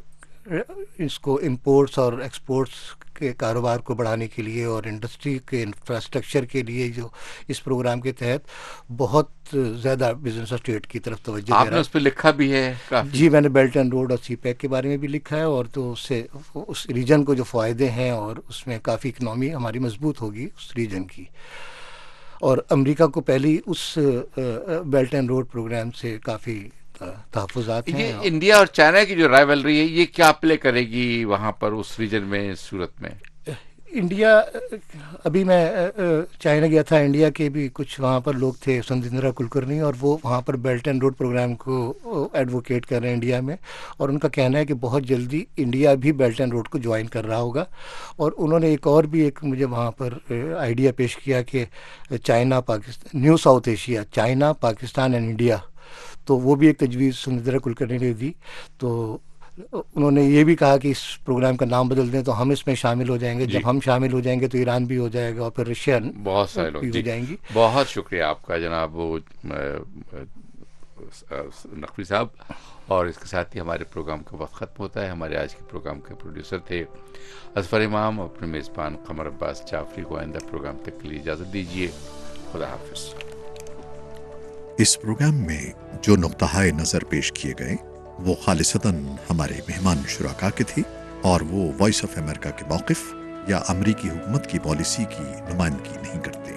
اس کو امپورٹس اور ایکسپورٹس کے کاروبار کو بڑھانے کے لیے اور انڈسٹری کے انفراسٹرکچر کے لیے جو اس پروگرام کے تحت بہت زیادہ بزنس اسٹیٹ کی طرف توجہ دے رہا ہے. آپ نے اس پہ لکھا بھی ہے کافی؟ جی، میں نے بیلٹ اینڈ روڈ اور سی پیک کے بارے میں بھی لکھا ہے، اور تو اس سے اس ریجن کو جو فائدے ہیں اور اس میں کافی اکنامی ہماری مضبوط ہوگی اس ریجن کی. اور امریکہ کو پہلی اس بیلٹ اینڈ روڈ پروگرام سے کافی تحفظات ہیں. یہ انڈیا اور چائنا کی جو رائیولری ہے یہ کیا پلے کرے گی وہاں پر اس ریجن میں اس صورت میں؟ انڈیا، ابھی میں چائنا گیا تھا، انڈیا کے بھی کچھ وہاں پر لوگ تھے، سندھندرا کلکرنی، اور وہ وہاں پر بیلٹ اینڈ روڈ پروگرام کو ایڈوکیٹ کر رہے ہیں انڈیا میں، اور ان کا کہنا ہے کہ بہت جلدی انڈیا بھی بیلٹ اینڈ روڈ کو جوائن کر رہا ہوگا. اور انہوں نے ایک اور بھی ایک مجھے وہاں پر آئیڈیا پیش کیا کہ China Pakistan, new south Asia, China Pakistan and India, تو وہ بھی ایک تجویز سندھندرا کلکرنی نے دی. تو انہوں نے یہ بھی کہا کہ اس پروگرام کا نام بدل دیں تو ہم اس میں شامل ہو جائیں گے. جب ہم شامل ہو جائیں گے تو ایران بھی ہو جائے گا اور پھر رشیا بہت سارے لوگ بھی ہو جائیں گی. بہت شکریہ آپ کا جناب نقوی صاحب. اور اس کے ساتھ ہی ہمارے پروگرام کا وقت ختم ہوتا ہے. ہمارے آج کے پروگرام کے پروڈیوسر تھے اظفر امام. اپنے میزبان قمر عباس جعفری کو آئندہ پروگرام تک کے لیے اجازت دیجیے. خدا حافظ. اس پروگرام میں جو نقطہ نظر پیش کیے گئے وہ خالصتاً ہمارے مہمان شرکا کے تھے اور وہ وائس آف امریکہ کے موقف یا امریکی حکومت کی پالیسی کی نمائندگی نہیں کرتے.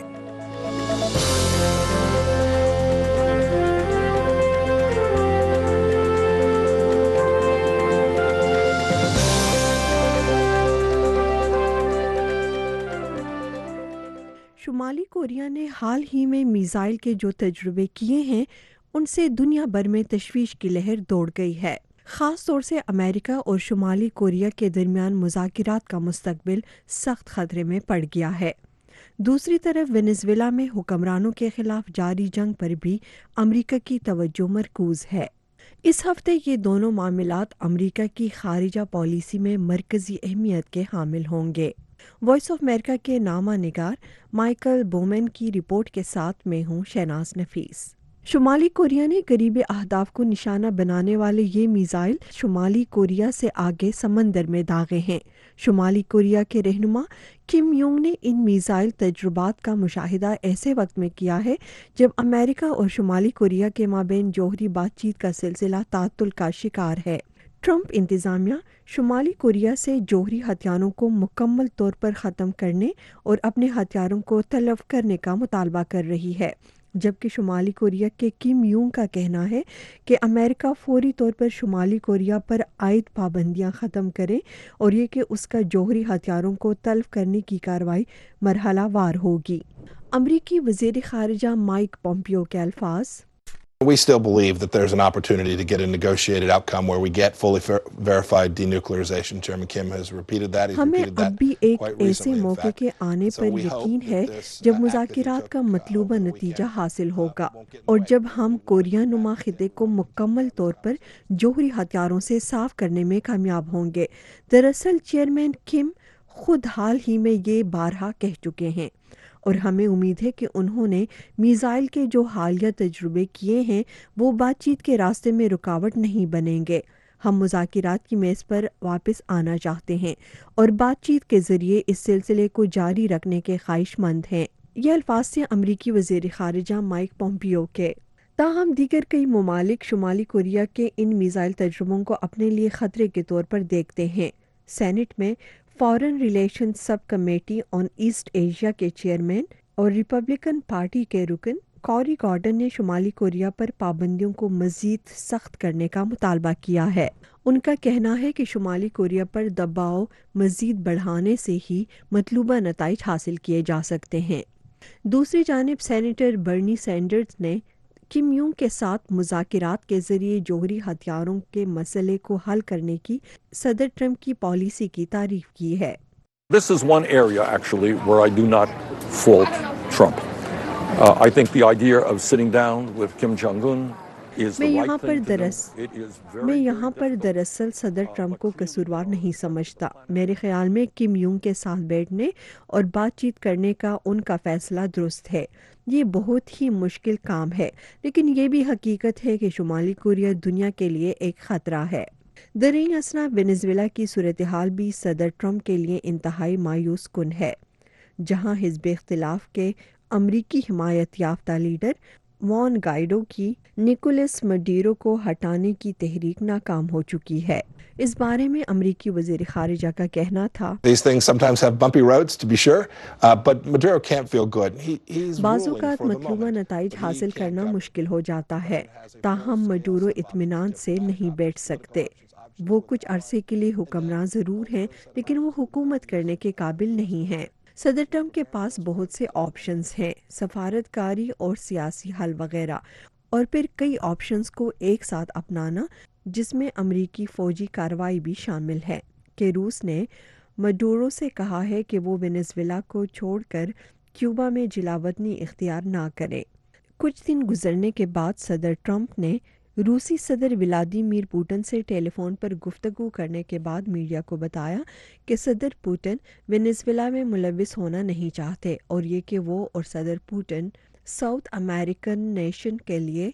شمالی کوریا نے حال ہی میں میزائل کے جو تجربے کیے ہیں ان سے دنیا بھر میں تشویش کی لہر دوڑ گئی ہے. خاص طور سے امریکہ اور شمالی کوریا کے درمیان مذاکرات کا مستقبل سخت خطرے میں پڑ گیا ہے. دوسری طرف وینزویلا میں حکمرانوں کے خلاف جاری جنگ پر بھی امریکہ کی توجہ مرکوز ہے. اس ہفتے یہ دونوں معاملات امریکہ کی خارجہ پالیسی میں مرکزی اہمیت کے حامل ہوں گے. وائس آف امریکہ کے نامہ نگار مائیکل بومن کی رپورٹ کے ساتھ میں ہوں شہناز نفیس. شمالی کوریا نے قریبی اہداف کو نشانہ بنانے والے یہ میزائل شمالی کوریا سے آگے سمندر میں داغے ہیں. شمالی کوریا کے رہنما کم یونگ نے ان میزائل تجربات کا مشاہدہ ایسے وقت میں کیا ہے جب امریکہ اور شمالی کوریا کے مابین جوہری بات چیت کا سلسلہ تعطل کا شکار ہے. ٹرمپ انتظامیہ شمالی کوریا سے جوہری ہتھیاروں کو مکمل طور پر ختم کرنے اور اپنے ہتھیاروں کو تلف کرنے کا مطالبہ کر رہی ہے، جبکہ شمالی کوریا کے کم یونگ کا کہنا ہے کہ امریکہ فوری طور پر شمالی کوریا پر عائد پابندیاں ختم کرے اور یہ کہ اس کا جوہری ہتھیاروں کو تلف کرنے کی کارروائی مرحلہ وار ہوگی. امریکی وزیر خارجہ مائک پومپیو کے الفاظ: We still believe that there's an opportunity to get a negotiated outcome where we get fully verified denuclearization. Chairman Kim has repeated that. He's ہمیں repeated اب بھی that ایک quite ایسے recently, in موقع fact. کے آنے So پر we hope یقین that ہے this, uh, جب act that he مذاکرات took, کا uh, مطلوبہ over the نتیجہ weekend, حاصل uh, ہوگا won't get in the اور way جب of ہم the کوریا development نما of خطے the کو مکمل طور پر جوہری ہتھیاروں سے صاف کرنے میں کامیاب ہوں گے. دراصل چیئرمین کم خود حال ہی میں یہ بارہا کہہ چکے ہیں اور ہمیں امید ہے کہ انہوں نے میزائل کے جو حالیہ تجربے کیے ہیں وہ بات چیت کے راستے میں رکاوٹ نہیں بنیں گے. ہم مذاکرات کی میز پر واپس آنا چاہتے ہیں اور بات چیت کے ذریعے اس سلسلے کو جاری رکھنے کے خواہش مند ہیں. یہ الفاظ تھے امریکی وزیر خارجہ مائک پومپیو کے. تاہم دیگر کئی ممالک شمالی کوریا کے ان میزائل تجربوں کو اپنے لیے خطرے کے طور پر دیکھتے ہیں. سینٹ میں foreign relation sub committee on east Asia کے چیئرمین اور ریپبلکن پارٹی کے رکن کوری گارڈن نے شمالی کوریا پر پابندیوں کو مزید سخت کرنے کا مطالبہ کیا ہے. ان کا کہنا ہے کہ شمالی کوریا پر دباؤ مزید بڑھانے سے ہی مطلوبہ نتائج حاصل کیے جا سکتے ہیں. دوسری جانب سینیٹر برنی سینڈرز نے کم یونگ کے ساتھ مذاکرات کے ذریعے جوہری ہتھیاروں کے مسئلے کو حل کرنے کی صدر ٹرمپ کی پالیسی کی تعریف کی ہے. This is one area actually where I do not fault Trump. Uh, I think the idea of sitting down with Kim Jong-un is the میں right یہاں پر thing to do. درس It is very, میں very یہاں پر difficult. دراصل صدر Trump کو قصوروار نہیں سمجھتا. میرے خیال میں کم یونگ کے ساتھ بیٹھنے اور بات چیت کرنے کا ان کا فیصلہ درست ہے. یہ بہت ہی مشکل کام ہے لیکن یہ بھی حقیقت ہے کہ شمالی کوریا دنیا کے لیے ایک خطرہ ہے. دریں اثنا وینزویلا کی صورتحال بھی صدر ٹرمپ کے لیے انتہائی مایوس کن ہے، جہاں حزب اختلاف کے امریکی حمایت یافتہ لیڈر وان گائیڈو کی نیکولس مڈیرو کو ہٹانے کی تحریک ناکام ہو چکی ہے. اس بارے میں امریکی وزیر خارجہ کا کہنا تھا: These things sometimes have bumpy roads, to be sure, uh, but Maduro can't feel good. He, he's بعض ruling اوقات for the مطلوبہ moment. نتائج but he حاصل can't کرنا govern. مشکل ہو جاتا ہے، تاہم مڈورو اطمینان سے نہیں بیٹھ سکتے. وہ کچھ عرصے کے لیے حکمراں ضرور ہیں لیکن وہ حکومت کرنے کے قابل نہیں ہیں. صدر ٹرمپ کے پاس بہت سے آپشنز ہیں، سفارت کاری اور سیاسی حل وغیرہ، اور پھر کئی آپشنز کو ایک ساتھ اپنانا جس میں امریکی فوجی کارروائی بھی شامل ہے. کہ روس نے مڈورو سے کہا ہے کہ وہ وینزویلا کو چھوڑ کر کیوبا میں جلاوطنی اختیار نہ کرے. کچھ دن گزرنے کے بعد صدر ٹرمپ نے روسی صدر ولادیمیر پوٹن سے ٹیلی فون پر گفتگو کرنے کے بعد میڈیا کو بتایا کہ صدر پوٹن وینزویلا میں ملوث ہونا نہیں چاہتے اور یہ کہ وہ اور صدر پوٹن ساؤتھ امریکن نیشن کے لیے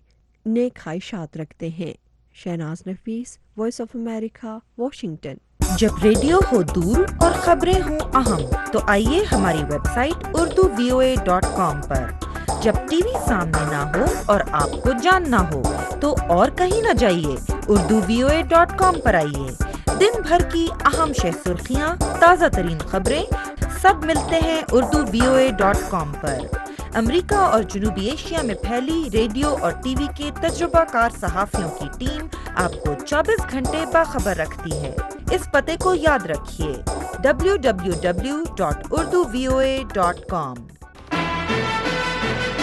नेक ख्वाहिशात रखते हैं। Shahnaz Nafees, voice of America, Washington. जब रेडियो हो दूर और खबरें हों अहम, तो आइए हमारी website Urdu V O A dot com पर। जब टीवी सामने ना हो और आपको जानना हो, तो और कहीं न जाइए, Urdu V O A dot com पर आइए। दिन भर की अहम शह सुर्खियाँ, ताज़ा तरीन खबरें, सब मिलते हैं Urdu V O A dot com पर। अमेरिका और जनूबी एशिया में फैली रेडियो और टीवी के तजुर्बाकार सहाफ़ियों की टीम आपको चौबीस घंटे बाखबर रखती है। इस पते को याद रखिए, W W W dot Urdu V O A dot com.